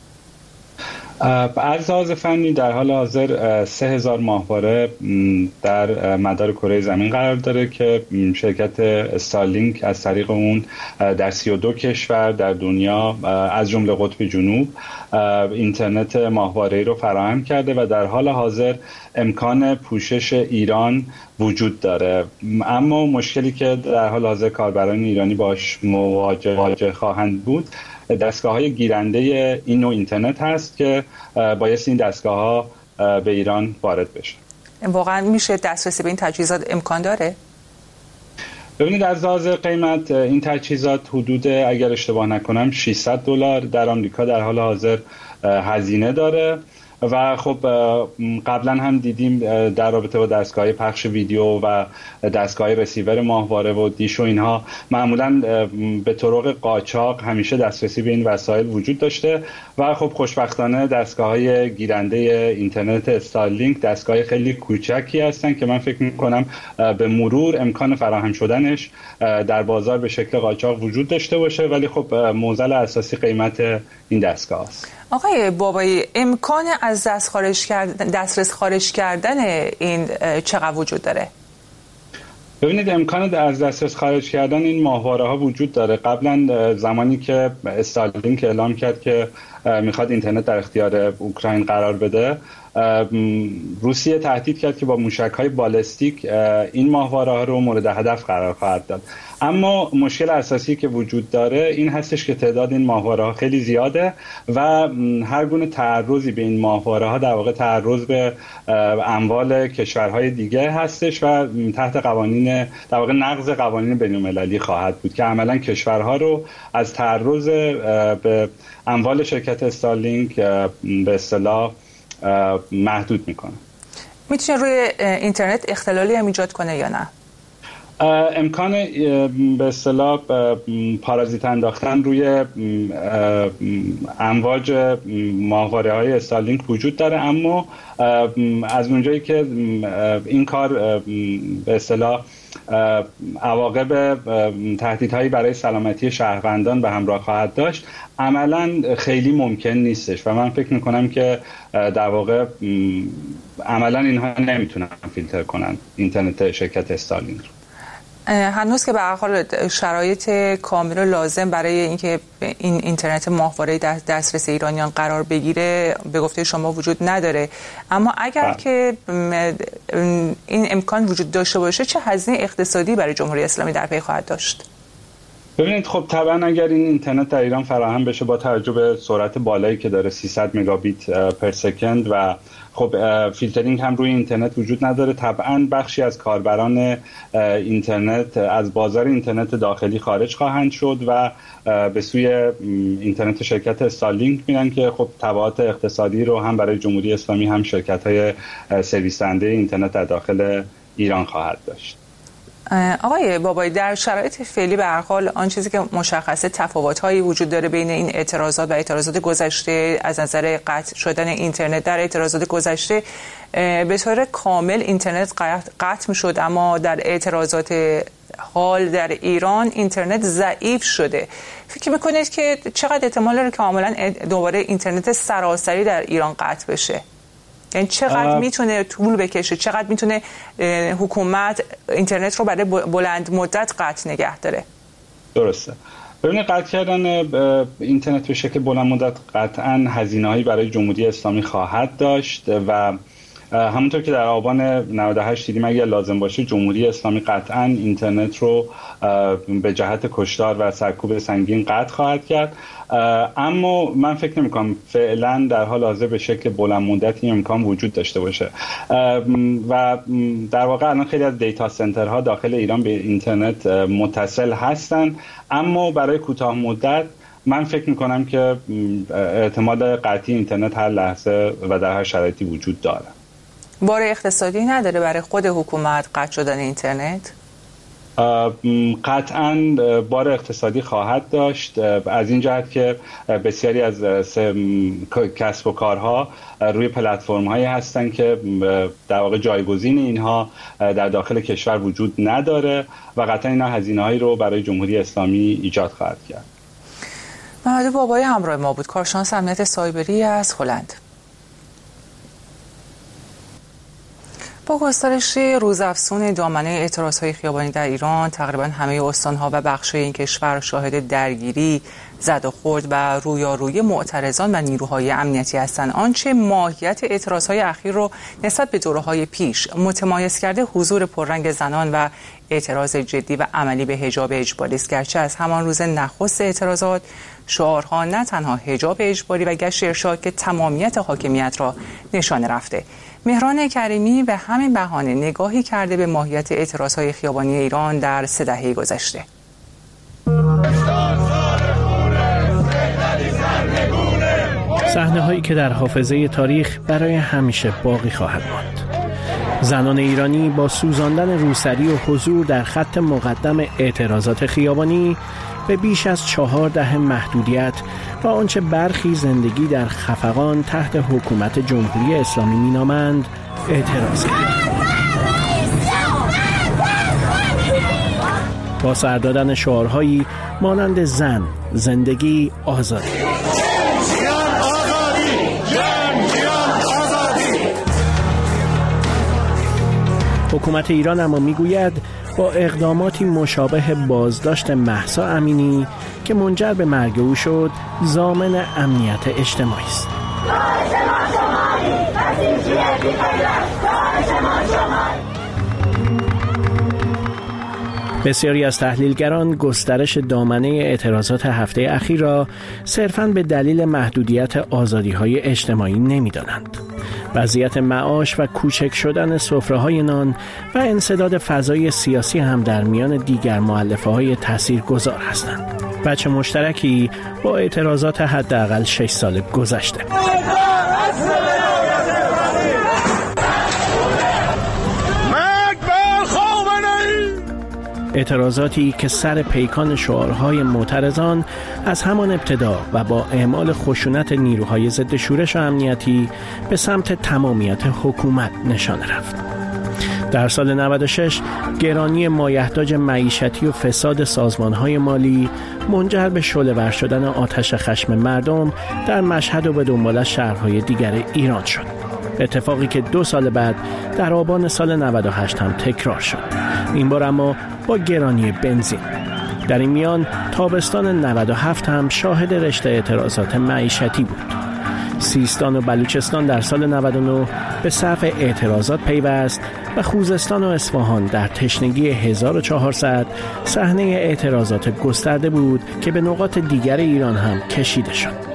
از لحاظ فنی در حال حاضر سه هزار ماهواره در مدار کره زمین قرار داره که شرکت استارلینک از طریق اون در سی و دو کشور در دنیا از جمله قطب جنوب اینترنت ماهواره‌ای رو فراهم کرده و در حال حاضر امکان پوشش ایران وجود داره. اما مشکلی که در حال حاضر کاربران ایرانی باش مواجه خواهند بود دستگاه‌های گیرنده این نوع اینترنت هست که باید این دستگاه‌ها به ایران وارد بشه. واقعا میشه دسترسی به این تجهیزات امکان داره؟ ببینید از لحاظ قیمت این تجهیزات حدود اگر اشتباه نکنم ششصد دلار در آمریکا در حال حاضر هزینه داره و خب قبلا هم دیدیم در رابطه با دستگاه پخش ویدیو و دستگاه رسیور ماهواره و دیش و اینها معمولا به طرق قاچاق همیشه دسترسی به این وسایل وجود داشته و خب خوشبختانه دستگاه‌های گیرنده اینترنت استارلینک دستگاه خیلی کوچکی هستن که من فکر می‌کنم به مرور امکان فراهم شدنش در بازار به شکل قاچاق وجود داشته باشه، ولی خب معضل اساسی قیمت این دستگاه است. آقای بابایی، امکان از دست خارج کردن دسترس خارج کردن این چقدر وجود داره؟ ببینید امکان از دسترس خارج کردن این ماهواره ها وجود داره. قبلا زمانی که استارلینک اعلام کرد که میخواد اینترنت در اختیار اوکراین قرار بده، روسیه تهدید کرد که با موشک‌های بالستیک این ماهواره ها رو مورد هدف قرار خواهد داد. اما مشکل اساسی که وجود داره این هستش که تعداد این ماهواره ها خیلی زیاده و هر گونه تعرضی به این ماهواره ها در واقع تعرض به اموال کشورهای دیگه هستش و تحت قوانین در واقع نقض قوانین بین‌المللی خواهد بود که عملاً کشورها رو از تعرض به اموال شرکت استارلینک به اصطلاح محدود میکنه. میتونه روی اینترنت اختلالی هم ایجاد کنه یا نه؟ امکان به اصطلاح پارازیت انداختن روی امواج ماهواره‌های استارلینک وجود داره، اما از اونجایی که این کار به اصطلاح عواقب تهدیدهایی برای سلامتی شهروندان به همراه خواهد داشت، عملاً خیلی ممکن نیستش و من فکر میکنم که در واقع عملاً اینها نمیتونن فیلتر کنن اینترنت شرکت استارلینک رو. هنوز که به هر حال شرایط کامل و لازم برای اینکه این اینترنت ماهواره در دسترس ایرانیان قرار بگیره به گفته شما وجود نداره، اما اگر با. که این امکان وجود داشته باشه چه هزینه اقتصادی برای جمهوری اسلامی در پی خواهد داشت؟ ببینید خب طبعا اگر این اینترنت در ایران فراهم بشه با توجه به سرعت بالایی که داره سیصد مگابیت پر سکند و خب فیلترینگ هم روی اینترنت وجود نداره، طبعا بخشی از کاربران اینترنت از بازار اینترنت داخلی خارج خواهند شد و به سوی اینترنت شرکت استارلینک میرن که خب تبعات اقتصادی رو هم برای جمهوری اسلامی هم شرکت‌های سرویس دهنده اینترنت در داخل ایران خواهد داشت. آقای بابایی، در شرایط فعلی به هر حال آن چیزی که مشخصه تفاوت‌هایی وجود داره بین این اعتراضات و اعتراضات گذشته از نظر قطع شدن اینترنت. در اعتراضات گذشته به طور کامل اینترنت قطع می‌شد، اما در اعتراضات حال در ایران اینترنت ضعیف شده. فکر می‌کنید که چقدر احتمال داره که کاملا دوباره اینترنت سراسری در ایران قطع بشه؟ یعنی چقدر میتونه طول بکشه، چقدر میتونه حکومت اینترنت رو برای بلند مدت قطع نگه داره؟ درسته. ببینید قطع کردن اینترنت به شکل بلند مدت قطعاً هزینه‌هایی برای جمهوری اسلامی خواهد داشت و همونطور که در آبان نود و هشت دیدیم اگر لازم باشه جمهوری اسلامی قطعاً اینترنت رو به جهت کشتار و سرکوب سنگین قطع خواهد کرد، اما من فکر نمی‌کنم فعلا در حال حاضر به شکل بلند مدت این امکان وجود داشته باشه و در واقع الان خیلی از دیتا سنترها داخل ایران به اینترنت متصل هستن، اما برای کوتاه مدت من فکر می‌کنم که احتمال قطعی اینترنت هر لحظه و در هر شرایطی وجود داره. بار اقتصادی نداره برای خود حکومت قطع شدن اینترنت؟ قطعاً بار اقتصادی خواهد داشت، از این جهت که بسیاری از کسب و کارها روی پلتفرم هایی هستن که در واقع جایگزین اینها در داخل کشور وجود نداره و قطعاً اینا هزینه هایی رو برای جمهوری اسلامی ایجاد خواهد کرد. محمد بابایی همراه ما بود، کارشناس امنیت سایبری از هلند. با گسترش روزافزون دامنه اعتراضهای خیابانی در ایران، تقریبا همه استانها و بخش‌های این کشور شاهد درگیری، زد و خورد و رویارویی معترضان و نیروهای امنیتی هستند. آنچه ماهیت اعتراضهای اخیر رو نسبت به دوره‌های پیش متمایز کرده حضور پررنگ زنان و اعتراض جدی و عملی به حجاب اجباری است، گرچه از همان روز نخست اعتراضات شعارها نه تنها حجاب اجباری و گشت ارشاد که تمامیت حاکمیت را نشانه رفته. مهران کریمی به همین بهانه نگاهی کرده به ماهیت اعتراضهای خیابانی ایران در سه دهه گذشته. صحنه هایی که در حافظه تاریخ برای همیشه باقی خواهد ماند. زنان ایرانی با سوزاندن روسری و حضور در خط مقدم اعتراضات خیابانی به بیش از چهار دهه محدودیت و آنچه برخی زندگی در خفقان تحت حکومت جمهوری اسلامی مینامند اعتراض کرد. با سر دادن شعارهایی مانند زن، زندگی، آزادی. حکومت ایران اما میگوید با اقداماتی مشابه بازداشت مهسا امینی که منجر به مرگ او شد ضامن امنیت اجتماعی است. بسیاری از تحلیلگران گسترش دامنه اعتراضات هفته اخیر را صرفاً به دلیل محدودیت آزادی‌های اجتماعی نمی‌دانند. وضعیت معاش و کوچک شدن سفره‌های نان و انسداد فضای سیاسی هم در میان دیگر مؤلفه‌های تاثیرگذار هستند. بچه مشترکی با اعتراضات حداقل شش سال گذشته. اعتراضاتی که سر پیکان شعارهای معترضان از همان ابتدا و با اعمال خشونت نیروهای ضد شورش و امنیتی به سمت تمامیت حکومت نشانه رفت. در سال نود و شش گرانی مایحتاج معیشتی و فساد سازمانهای مالی منجر به شعله‌ور شدن آتش خشم مردم در مشهد و به دنبال شهرهای دیگر ایران شد. اتفاقی که دو سال بعد در آبان سال نود و هشت هم تکرار شد. این بار اما با گرانی بنزین. در این میان تابستان نود و هفت هم شاهد رشته اعتراضات معیشتی بود. سیستان و بلوچستان در سال نود و نه به صف اعتراضات پیوست و خوزستان و اصفهان در تشنگی هزار و چهارصد صحنه اعتراضات گسترده بود که به نقاط دیگر ایران هم کشیده شد.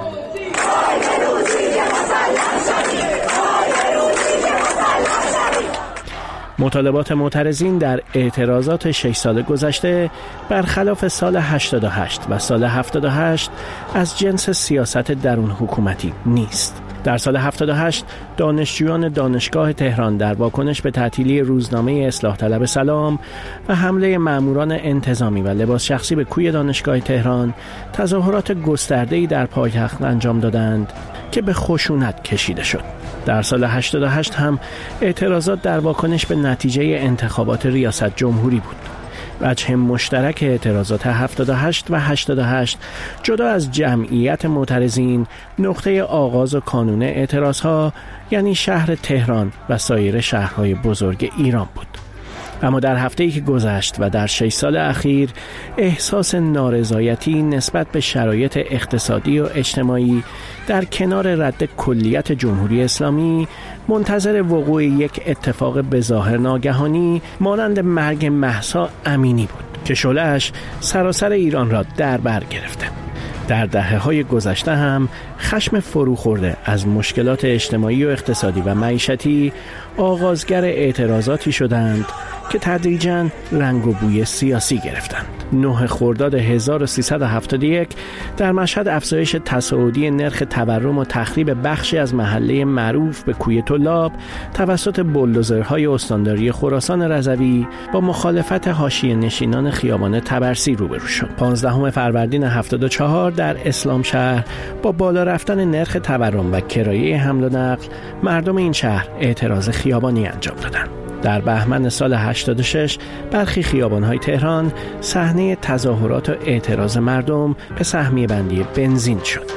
مطالبات معترضین در اعتراضات شش سال گذشته برخلاف سال هشتاد و هشت و سال هفتاد و هشت از جنس سیاست درون حکومتی نیست. در سال هفتاد و هشت دانشجویان دانشگاه تهران در واکنش به تعطیلی روزنامه اصلاح طلب سلام و حمله ماموران انتظامی و لباس شخصی به کوی دانشگاه تهران تظاهرات گسترده‌ای در پایتخت انجام دادند که به خشونت کشیده شد. در سال هشتاد و هشت هم اعتراضات در واکنش به نتیجه انتخابات ریاست جمهوری بود. وجه مشترک اعتراضات هفتاد و هشت و هشتاد و هشت جدا از جمعیت معترضین نقطه آغاز و کانون اعتراضها یعنی شهر تهران و سایر شهرهای بزرگ ایران بود. اما در هفته‌ای که گذشت و در شش سال اخیر احساس نارضایتی نسبت به شرایط اقتصادی و اجتماعی در کنار رد کلیت جمهوری اسلامی منتظر وقوع یک اتفاق بظاهر ناگهانی مانند مرگ مهسا امینی بود که شعله‌اش سراسر ایران را در بر گرفته. در دهه‌های گذشته هم خشم فروخورده از مشکلات اجتماعی و اقتصادی و معیشتی آغازگر اعتراضاتی شدند که تدریجاً رنگ و بوی سیاسی گرفتند. نه خرداد هزار و سیصد و هفتاد و یک در مشهد افزایش تصاعدی نرخ تورم و تخریب بخشی از محله معروف به کوی طلاب توسط بولدوزرهای استانداری خراسان رضوی با مخالفت حاشیه نشینان خیابان طبرسی روبرو شد. پانزدهم فروردین هفتاد و چهار در اسلام شهر با بالا رفتن نرخ تورم و کرایه حمل و نقل مردم این شهر اعتراض خیابانی انجام دادند. در بهمن سال هشتاد و شش برخی خیابان‌های تهران صحنه تظاهرات و اعتراض مردم به سهمیه بندی بنزین شد.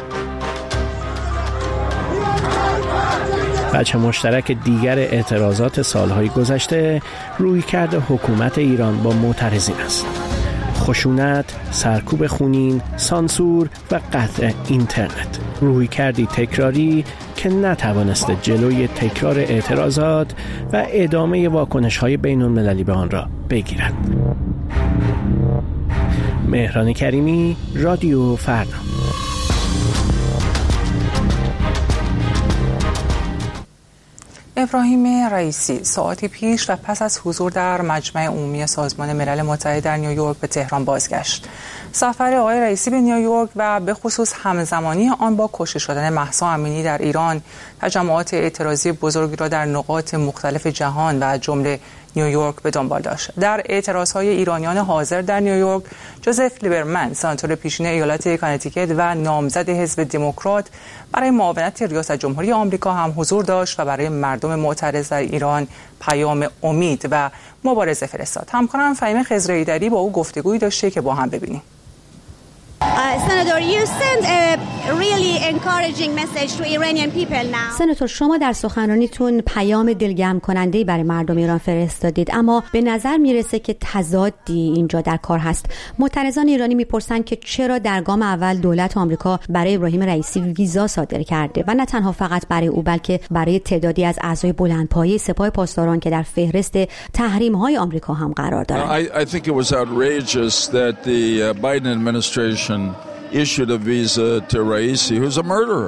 وجه مشترک دیگر اعتراضات سالهای گذشته رویکرد حکومت ایران با معترضین است. خشونت، سرکوب خونین، سانسور و قطع اینترنت. رویکردی تکراری که نتوانسته جلوی تکرار اعتراضات و ادامه واکنش‌های بین‌المللی به آن را بگیرد. مهران کریمی، رادیو فردا. ابراهیم رئیسی ساعتی پیش و پس از حضور در مجمع عمومی سازمان ملل متحد در نیویورک به تهران بازگشت. سفر آقای رئیسی به نیویورک و به خصوص همزمانی آن با کشته شدن مهسا امینی در ایران تجمعات اعتراضی بزرگی را در نقاط مختلف جهان و از جمله نیویورک به دنبال داشت. در اعتراضهای ایرانیان حاضر در نیویورک، جوزف لیبرمن، سناتور پیشین ایالت کانتیکت و نامزد حزب دموکرات برای معاونت ریاست جمهوری آمریکا هم حضور داشت و برای مردم معترض در ایران پیام امید و مبارزه فرستاد. همکارم فهیم خضرایی‌دری با او گفتگویی داشته که با هم ببینیم. سناتور، شما در سخنرانیتون پیام دلگرم کننده‌ای برای مردم ایران فرستادید، اما به نظر میرسه که تضادی اینجا در کار هست. معترضان ایرانی میپرسن که چرا در گام اول دولت آمریکا برای ابراهیم رئیسی ویزا صادر کرده و نه تنها فقط برای او بلکه برای تعدادی از اعضای بلندپایه سپاه پاسداران که در فهرست تحریم‌های آمریکا هم قرار دارند. I, I think it was outrageous that the uh, Biden administration issued a visa to Raisi, who's a murderer.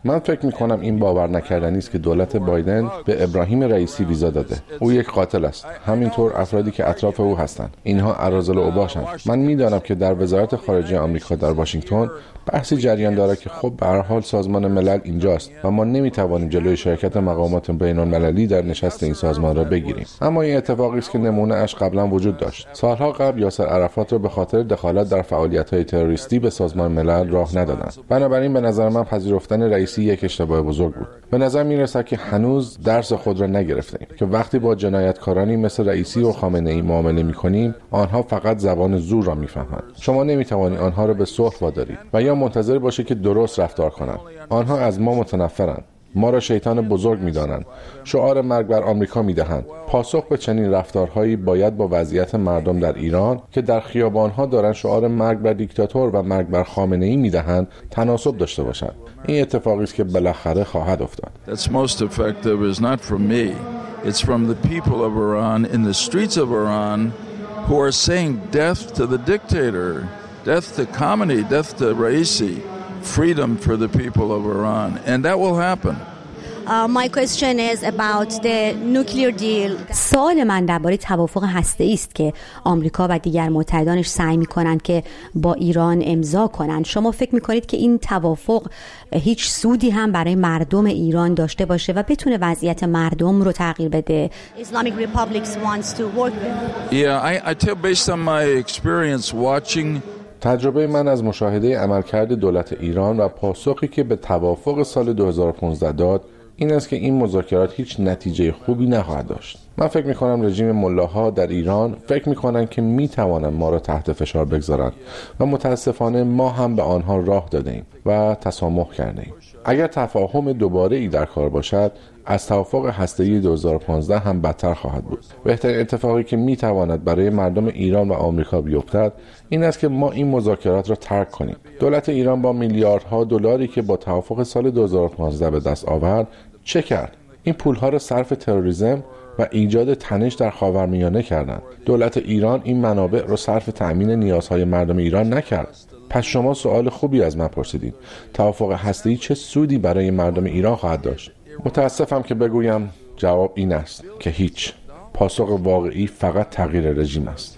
من فکر میکنم این باور نکردنی است که دولت بایدن به ابراهیم رئیسی ویزا داده. او یک قاتل است. همینطور افرادی که اطراف او هستند. اینها اراذل اوباشند. من میدانم که در وزارت خارجه آمریکا در واشنگتن بحثی جریان داره که خب به هر حال سازمان ملل اینجاست و ما نمیتوانیم جلوی شرکت مقامات بین‌المللی در نشست این سازمان را بگیریم. اما این اتفاقی است که نمونه اش قبلا وجود داشت. سالها قبل یاسر عرفات را به خاطر دخالت در فعالیت‌های تروریستی به سازمان ملل راه ندادند. بنابراین به نظر من پذیرفتن رئیسی یک اشتباه بزرگ بود. به نظر میرسد که هنوز درس خود را نگرفتیم که وقتی با جنایتکارانی مثل رئیسی و خامنه‌ای معامله می‌کنیم، آنها فقط زبان زور را می‌فهمند. شما نمی‌توانید آنها را به صلح وادارید و یا منتظر باشید که درست رفتار کنند. آنها از ما متنفرند. ما را شیطان بزرگ می‌دانند. شعار مرگ بر آمریکا می‌دهند. پاسخ به چنین رفتارهایی باید با وضعیت مردم در ایران که در خیابان‌ها دارند شعار مرگ بر دیکتاتور و مرگ بر خامنه‌ای می‌دهند تناسب داشته باشد. این اتفاقی است که بالاخره خواهد افتاد. That's most effective is not from me. It's from the people of Iran in the streets of Iran who are saying death to the dictator, death to Khamenei, death to Raisi, freedom for the people of Iran, and that will happen. Uh, my question is about the nuclear deal. سوال من درباره توافق هسته‌ای است که آمریکا و دیگر متحدانش سعی می‌کنند که با ایران امضا کنند. شما فکر می‌کنید که این توافق هیچ سودی هم برای مردم ایران داشته باشه و بتونه وضعیت مردم رو تغییر بده؟ Islamic Republic wants to work with. Yeah, I I tell based on my experience watching تجربه من از مشاهده عملکرد دولت ایران و پاسخی که به توافق سال دو هزار و پانزده داد این است که این مذاکرات هیچ نتیجه خوبی نخواهد داشت. من فکر می‌کنم رژیم ملاها در ایران فکر می‌کنند که می‌توانند ما را تحت فشار بگذارند و متاسفانه ما هم به آنها راه دادیم و تسامح کردیم. اگر تفاهم دوباره ای در کار باشد از توافق هسته‌ای دو هزار و پانزده هم بدتر خواهد بود. بهترین اتفاقی که می‌تواند برای مردم ایران و آمریکا بیفتد این است که ما این مذاکرات را ترک کنیم. دولت ایران با میلیاردها دلاری که با توافق سال دو هزار و پانزده به دست آورد چه کرد؟ این پولها را صرف تروریسم و ایجاد تنش در خاورمیانه کردند. دولت ایران این منابع را صرف تأمین نیازهای مردم ایران نکرد. پس شما سوال خوبی از من پرسیدید. توافق هسته‌ای چه سودی برای مردم ایران خواهد داشت؟ متاسفم که بگویم جواب این است که هیچ. پاسخ واقعی فقط تغییر رژیم است.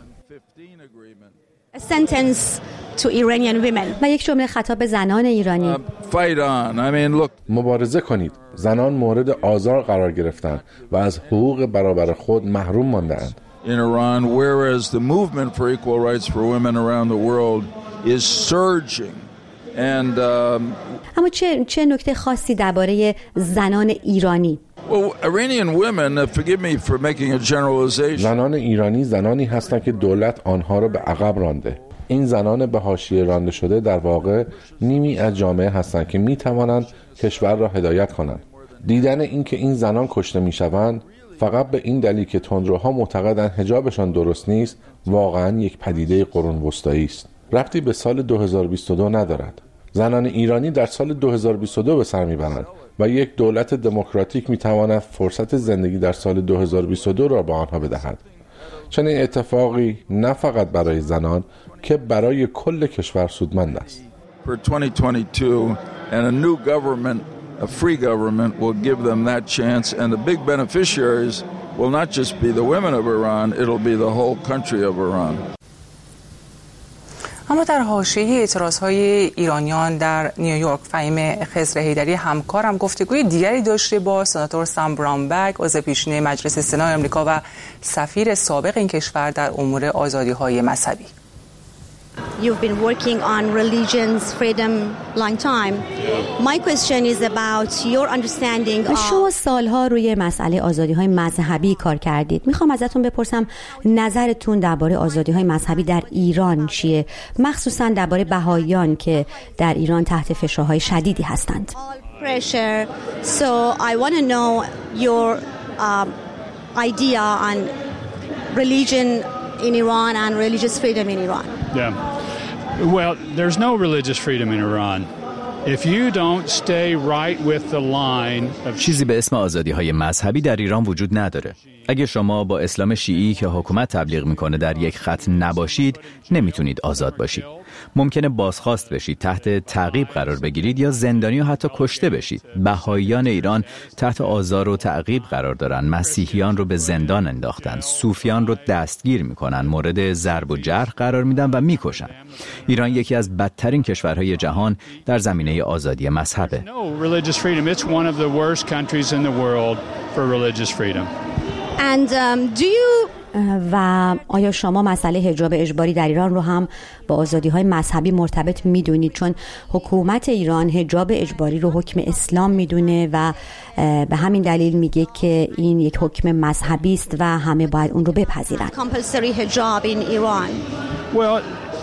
A sentence to Iranian women. و یک جمله خطاب به زنان ایرانی. Uh, fight on. I mean, look. مبارزه کنید. زنان مورد آزار قرار گرفتند و از حقوق برابر خود محروم ماندند. In Iran, whereas the movement for equal rights for women around the world is surging. And um, اما چه چه نکته خاصی درباره زنان ایرانی؟ Well, Iranian women, forgive me for making a generalization. زنان ایرانی زنانی هستند که دولت آنها را به عقب رانده. این زنان به حاشیه رانده شده در واقع نیمی از جامعه هستند که می توانند کشور را هدایت کنند. دیدن این که این زنان کشته می شوند فقط به این دلیل که تندروها معتقدند حجابشان درست نیست واقعا یک پدیده قرون وسطایی است. ربطی به سال دو هزار و بیست و دو ندارد. زنان ایرانی در سال دو هزار و بیست و دو به سر میبرند و یک دولت دموکراتیک میتواند فرصت زندگی در سال دو هزار و بیست و دو را به آنها بدهد. چنین اتفاقی نه فقط برای زنان که برای کل کشور سودمند است. For twenty twenty-two and a new government, a free government will give them that chance and the big beneficiaries will not just be the women of Iran, it'll be the whole country of Iran. اما در حاشیه اعتراضهای ایرانیان در نیویورک فهیم خضر حیدری همکارم گفتگوی دیگری داشته با سناتور سام براونبک عضو پیشین مجلس سنای آمریکا و سفیر سابق این کشور در امور آزادی‌های مذهبی. You've been working on religions freedom long time. My question is about your understanding of شما سالها روی مسئله آزادی‌های مذهبی کار کردید. میخوام ازتون بپرسم نظرتون درباره آزادی‌های مذهبی در ایران چیه؟ مخصوصاً درباره بهائیان که در ایران تحت فشارهای شدیدی هستند. Pressure. So I want to know your um, idea on religion in Iran and religious freedom in Iran. Yeah. Well, there's no religious freedom in Iran. If you don't stay right with the line of چیزی به اسم آزادی‌های مذهبی در ایران وجود نداره. اگه شما با اسلام شیعی که حکومت تبلیغ میکنه در یک خط نباشید، نمیتونید آزاد باشید. ممکنه بازخواست بشید، تحت تعقیب قرار بگیرید یا زندانی و حتی کشته بشید. بهائیان ایران تحت آزار و تعقیب قرار دارن، مسیحیان رو به زندان انداختن، صوفیان رو دستگیر میکنن، مورد ضرب و جرح قرار میدن و میکشن. ایران یکی از بدترین کشورهای جهان در زمینه آزادی مذهبه. And um, do you و آیا شما مسئله حجاب اجباری در ایران رو هم با آزادی‌های مذهبی مرتبط می‌دونید؟ چون حکومت ایران حجاب اجباری رو حکم اسلام می‌دونه و به همین دلیل میگه که این یک حکم مذهبی است و همه باید اون رو بپذیرن. compulsory hijab in Iran. Well,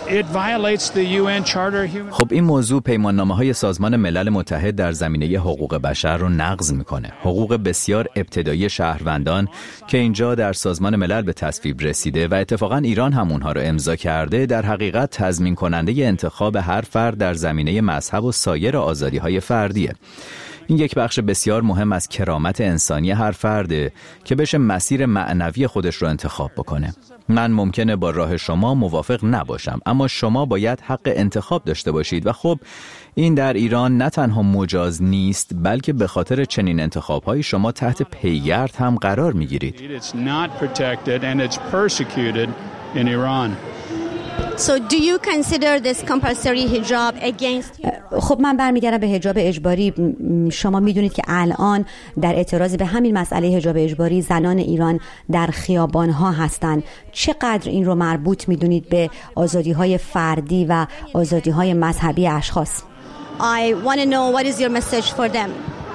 خب این موضوع پیماننامه‌های سازمان ملل متحد در زمینه حقوق بشر رو نقض میکنه. حقوق بسیار ابتدایی شهروندان که اینجا در سازمان ملل به تصویب رسیده و اتفاقا ایران هم اونها رو امضا کرده، در حقیقت تضمین کننده انتخاب هر فرد در زمینه مذهب و سایر آزادی‌های فردیه. این یک بخش بسیار مهم از کرامت انسانی هر فرده که بشه مسیر معنوی خودش رو انتخاب بکنه. من ممکنه با راه شما موافق نباشم، اما شما باید حق انتخاب داشته باشید و خب این در ایران نه تنها مجاز نیست، بلکه به خاطر چنین انتخاب‌های شما تحت پیگرد هم قرار می‌گیرید. So do you consider this compulsory hijab against خب من برمیگردم به حجاب اجباری. شما میدونید که الان در اعتراض به همین مسئله حجاب اجباری زنان ایران در خیابان‌ها هستند. چقدر این رو مربوط میدونید به آزادی‌های فردی و آزادی‌های مذهبی اشخاص؟ I want to know what is your message for them.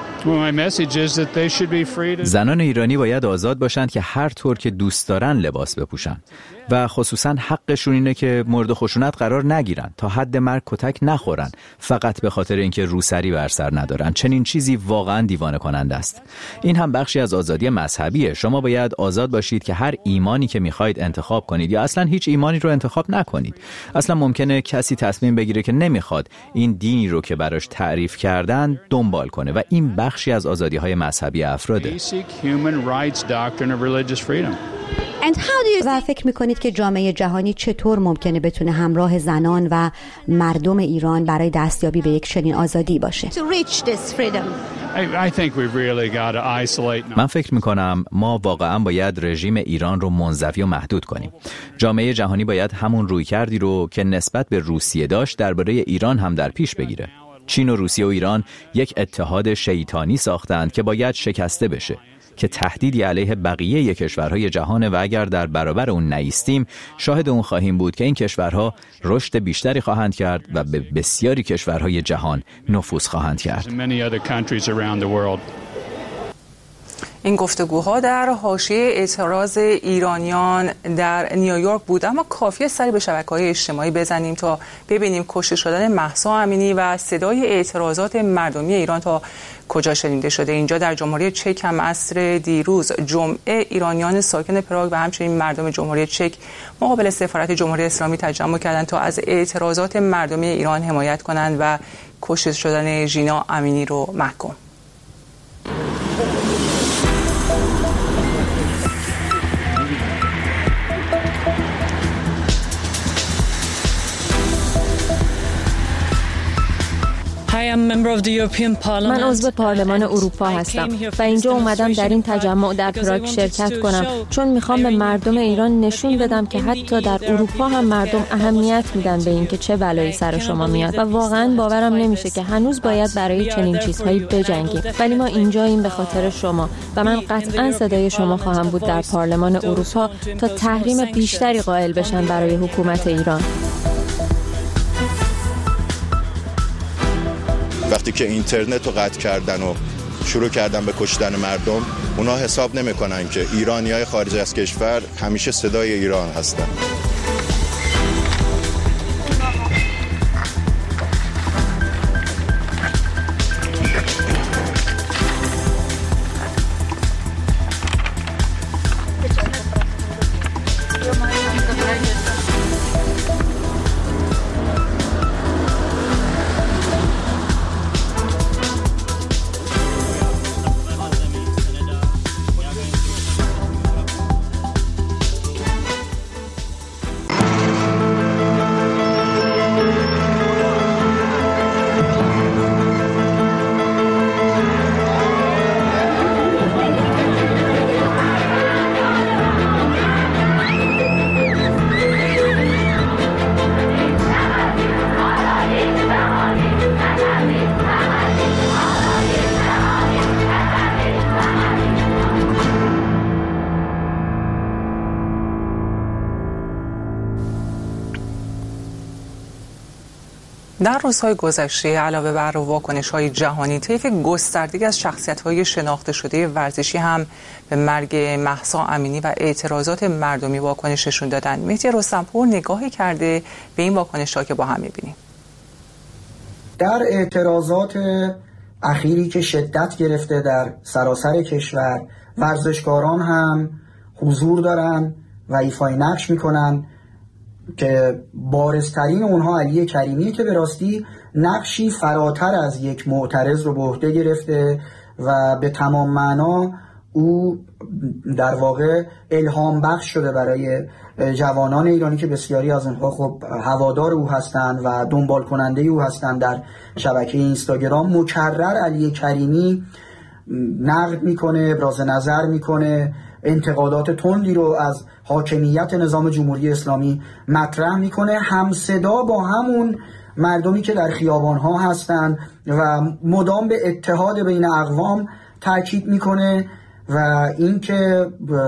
زنان ایرانی باید آزاد باشند که هر طور که دوست دارن لباس بپوشن و خصوصا حقشون اینه که مورد خشونت قرار نگیرن، تا حد مرگ کتک نخورن فقط به خاطر اینکه روسری بر سر ندارن. چنین چیزی واقعا دیوانه کننده است. این هم بخشی از آزادی مذهبیه. شما باید آزاد باشید که هر ایمانی که میخواید انتخاب کنید یا اصلا هیچ ایمانی رو انتخاب نکنید. اصلا ممکنه کسی تصمیم بگیره که نمیخواد این دینی رو که براش تعریف کردن دنبال کنه و این بخشی از آزادی‌های مذهبی افراده. و فکر میکنید که جامعه جهانی چطور ممکنه بتونه همراه زنان و مردم ایران برای دستیابی به یک چنین آزادی باشه؟ من فکر میکنم ما واقعا باید رژیم ایران رو منزوی و محدود کنیم. جامعه جهانی باید همون رویکردی رو که نسبت به روسیه داشت درباره ایران هم در پیش بگیره. چین و روسیه و ایران یک اتحاد شیطانی ساختند که باید شکسته بشه، که تهدیدی علیه بقیه کشورهای جهان و اگر در برابر اون نایستیم شاهد اون خواهیم بود که این کشورها رشد بیشتری خواهند کرد و به بسیاری کشورهای جهان نفوذ خواهند کرد. این گفتگوها در حاشیه اعتراض ایرانیان در نیویورک بود، اما کافیه سری به شبکه‌های اجتماعی بزنیم تا ببینیم کشته شدن مهسا امینی و صدای اعتراضات مردمی ایران تا کجا شنیده شده. اینجا در جمهوری چک هم عصر دیروز جمعه ایرانیان ساکن پراگ و همچنین مردم جمهوری چک مقابل سفارت جمهوری اسلامی تجمع کردند تا از اعتراضات مردمی ایران حمایت کنند و کشته شدن ژینا امینی رو محکوم. من عضو پارلمان اروپا هستم و اینجا اومدم در این تجمع در پراگ شرکت کنم چون میخوام به مردم ایران نشون بدم که حتی در اروپا هم مردم اهمیت میدن به اینکه چه بلایی سر شما میاد و واقعا باورم نمیشه که هنوز باید برای چنین چیزهایی بجنگیم، ولی ما اینجاییم به خاطر شما و من قطعا صدای شما خواهم بود در پارلمان اروپا تا تحریم بیشتری قائل بشن برای حکومت ایران. وقتی که اینترنت رو قطع کردن و شروع کردن به کشتن مردم، اونا حساب نمی‌کنن که ایرانیای خارج از کشور همیشه صدای ایران هستن. در روزهای گذشته علاوه بر واکنش‌های جهانی، طیف گسترده‌ای از شخصیت‌های شناخته شده ورزشی هم به مرگ مهسا امینی و اعتراضات مردمی واکنش نشون دادن. مهدی رستم‌پور نگاهی کرده به این واکنش‌ها که با هم می‌بینیم. در اعتراضات اخیری که شدت گرفته در سراسر کشور، ورزشکاران هم حضور دارن و ایفای نقش میکنن که بارزترین اونها علی کریمی که به راستی نقشی فراتر از یک معترض رو به عهده گرفته و به تمام معنا او در واقع الهام بخش شده برای جوانان ایرانی که بسیاری از اونها خب هوادار او هستند و دنبال کننده او هستند. در شبکه اینستاگرام مکرر علی کریمی نقد میکنه، ابراز نظر میکنه، انتقادات تندی رو از حاکمیت نظام جمهوری اسلامی مطرح میکنه، همصدا با همون مردمی که در خیابانها هستند و مدام به اتحاد بین اقوام تاکید میکنه و اینکه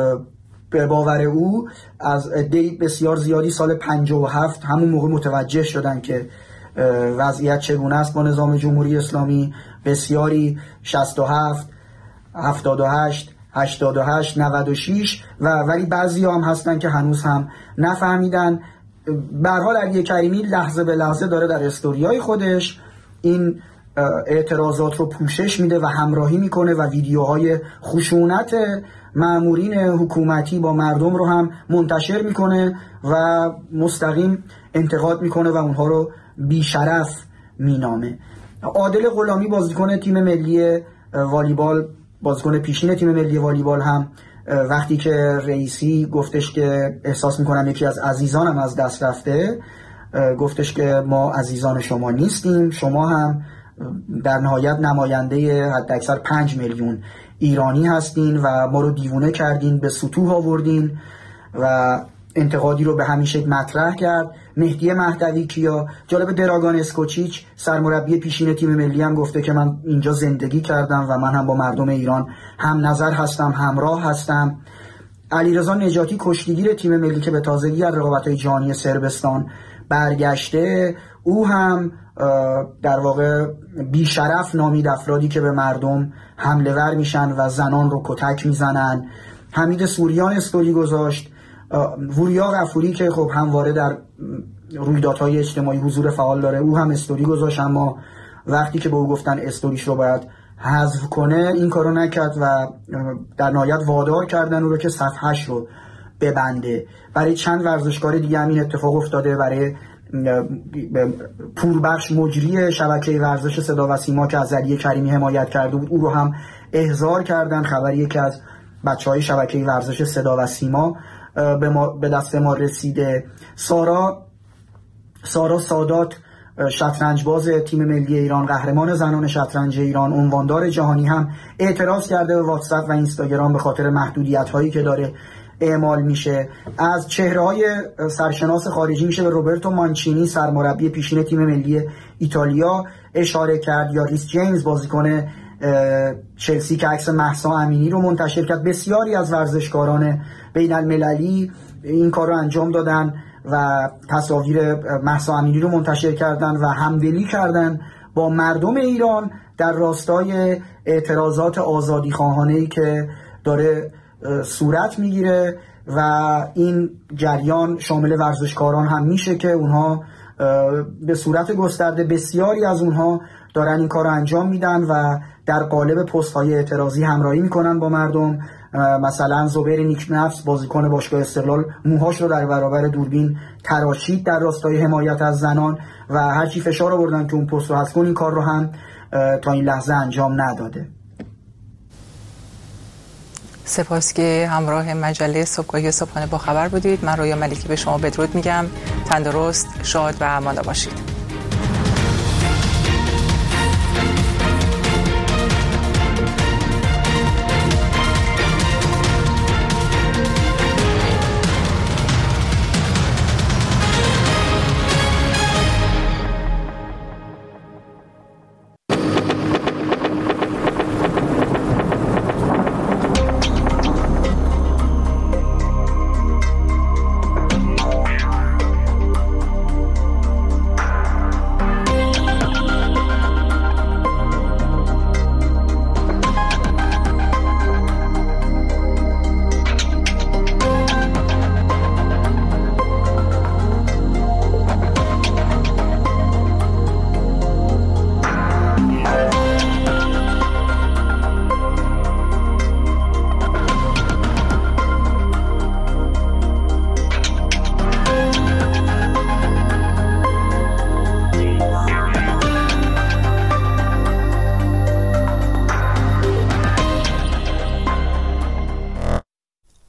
به باور او از عده بسیار زیادی سال پنجاه و هفت همون موقع متوجه شدن که وضعیت چگونه است با نظام جمهوری اسلامی، بسیاری شصت و هفت، هفتاد و هشت، هشتاد و هشت، نود و شش و ولی بعضی هم هستن که هنوز هم نفهمیدن. به هر حال علی کریمی لحظه به لحظه داره در استوریای خودش این اعتراضات رو پوشش میده و همراهی میکنه و ویدیوهای خشونت مامورین حکومتی با مردم رو هم منتشر میکنه و مستقیم انتقاد میکنه و اونها رو بیشرف مینامه. عادل غلامی بازیکن تیم ملی والیبال، بازیکن پیشین تیم ملی والیبال هم وقتی که رئیسی گفتش که احساس میکنم یکی از عزیزانم از دست رفته، گفتش که ما عزیزان شما نیستیم، شما هم در نهایت نماینده حداکثر پنج میلیون ایرانی هستین و ما رو دیوونه کردین، به سطوح آوردین و انتقادی رو به همین شکل مطرح کرد. مهدی مهدوی کیا، جالب دراگان اسکوچیچ سرمربی پیشین تیم ملی هم گفته که من اینجا زندگی کردم و من هم با مردم ایران هم نظر هستم، همراه هستم. علیرضا نجاتی کشتیگیر تیم ملی که به تازگی از رقابت‌های جهانی صربستان برگشته، او هم در واقع بیشرف نامید افرادی که به مردم حمله ور میشن و زنان رو کتک میزنن. حمید سوریان استوری گذاشت. وریا غفوری که خب همواره در رویدادهای اجتماعی حضور فعال داره، او هم استوری گذاشت، اما وقتی که به او گفتن استوریش رو باید حذف کنه این کارو نکرد و در نهایت وادار کردن او رو که صفحهش رو ببنده. برای چند ورزشکار دیگه هم این اتفاق افتاده. برای پوربخش مجری شبکه ورزش صدا و سیما که از علی کریمی حمایت کرده بود، او رو هم احضار کردن. خبری که از بچهای شبکه ورزش صدا و سیما به, ما به دست ما رسیده. سارا سارا سادات شطرنجباز تیم ملی ایران، قهرمان زنان شطرنج ایران، عنواندار جهانی هم اعتراض کرده به واتساپ و اینستاگرام به خاطر محدودیت‌هایی که داره اعمال میشه. از چهره‌های سرشناس خارجی میشه به روبرتو مانچینی سرمربی پیشین تیم ملی ایتالیا اشاره کرد، یا ریس جیمز بازیکن چلسی که عکس مهسا امینی رو منتشر کرد. بسیاری از ورزشکاران بین المللی این کار رو انجام دادن و تصاویر مهسا امینی رو منتشر کردن و همدلی کردن با مردم ایران در راستای اعتراضات آزادی خواهانه‌ای که داره صورت میگیره و این جریان شامل ورزشکاران هم میشه که اونها به صورت گسترده بسیاری از اونها دارن این کار رو انجام میدن و در قالب پست های اعتراضی همراهی میکنن با مردم. مثلا زبیر نیکنفس بازیکن باشگاه استقلال موهاش رو در برابر دوربین تراشید در راستای حمایت از زنان و هرچی فشار آوردن که اون پست رو حذف کن، این کار رو هم تا این لحظه انجام نداده. سپاس که همراه مجله صبحگاهی صبحانه با خبر بودید. من رویا ملیکی به شما بدرود میگم. تندرست، شاد و آماده باشید.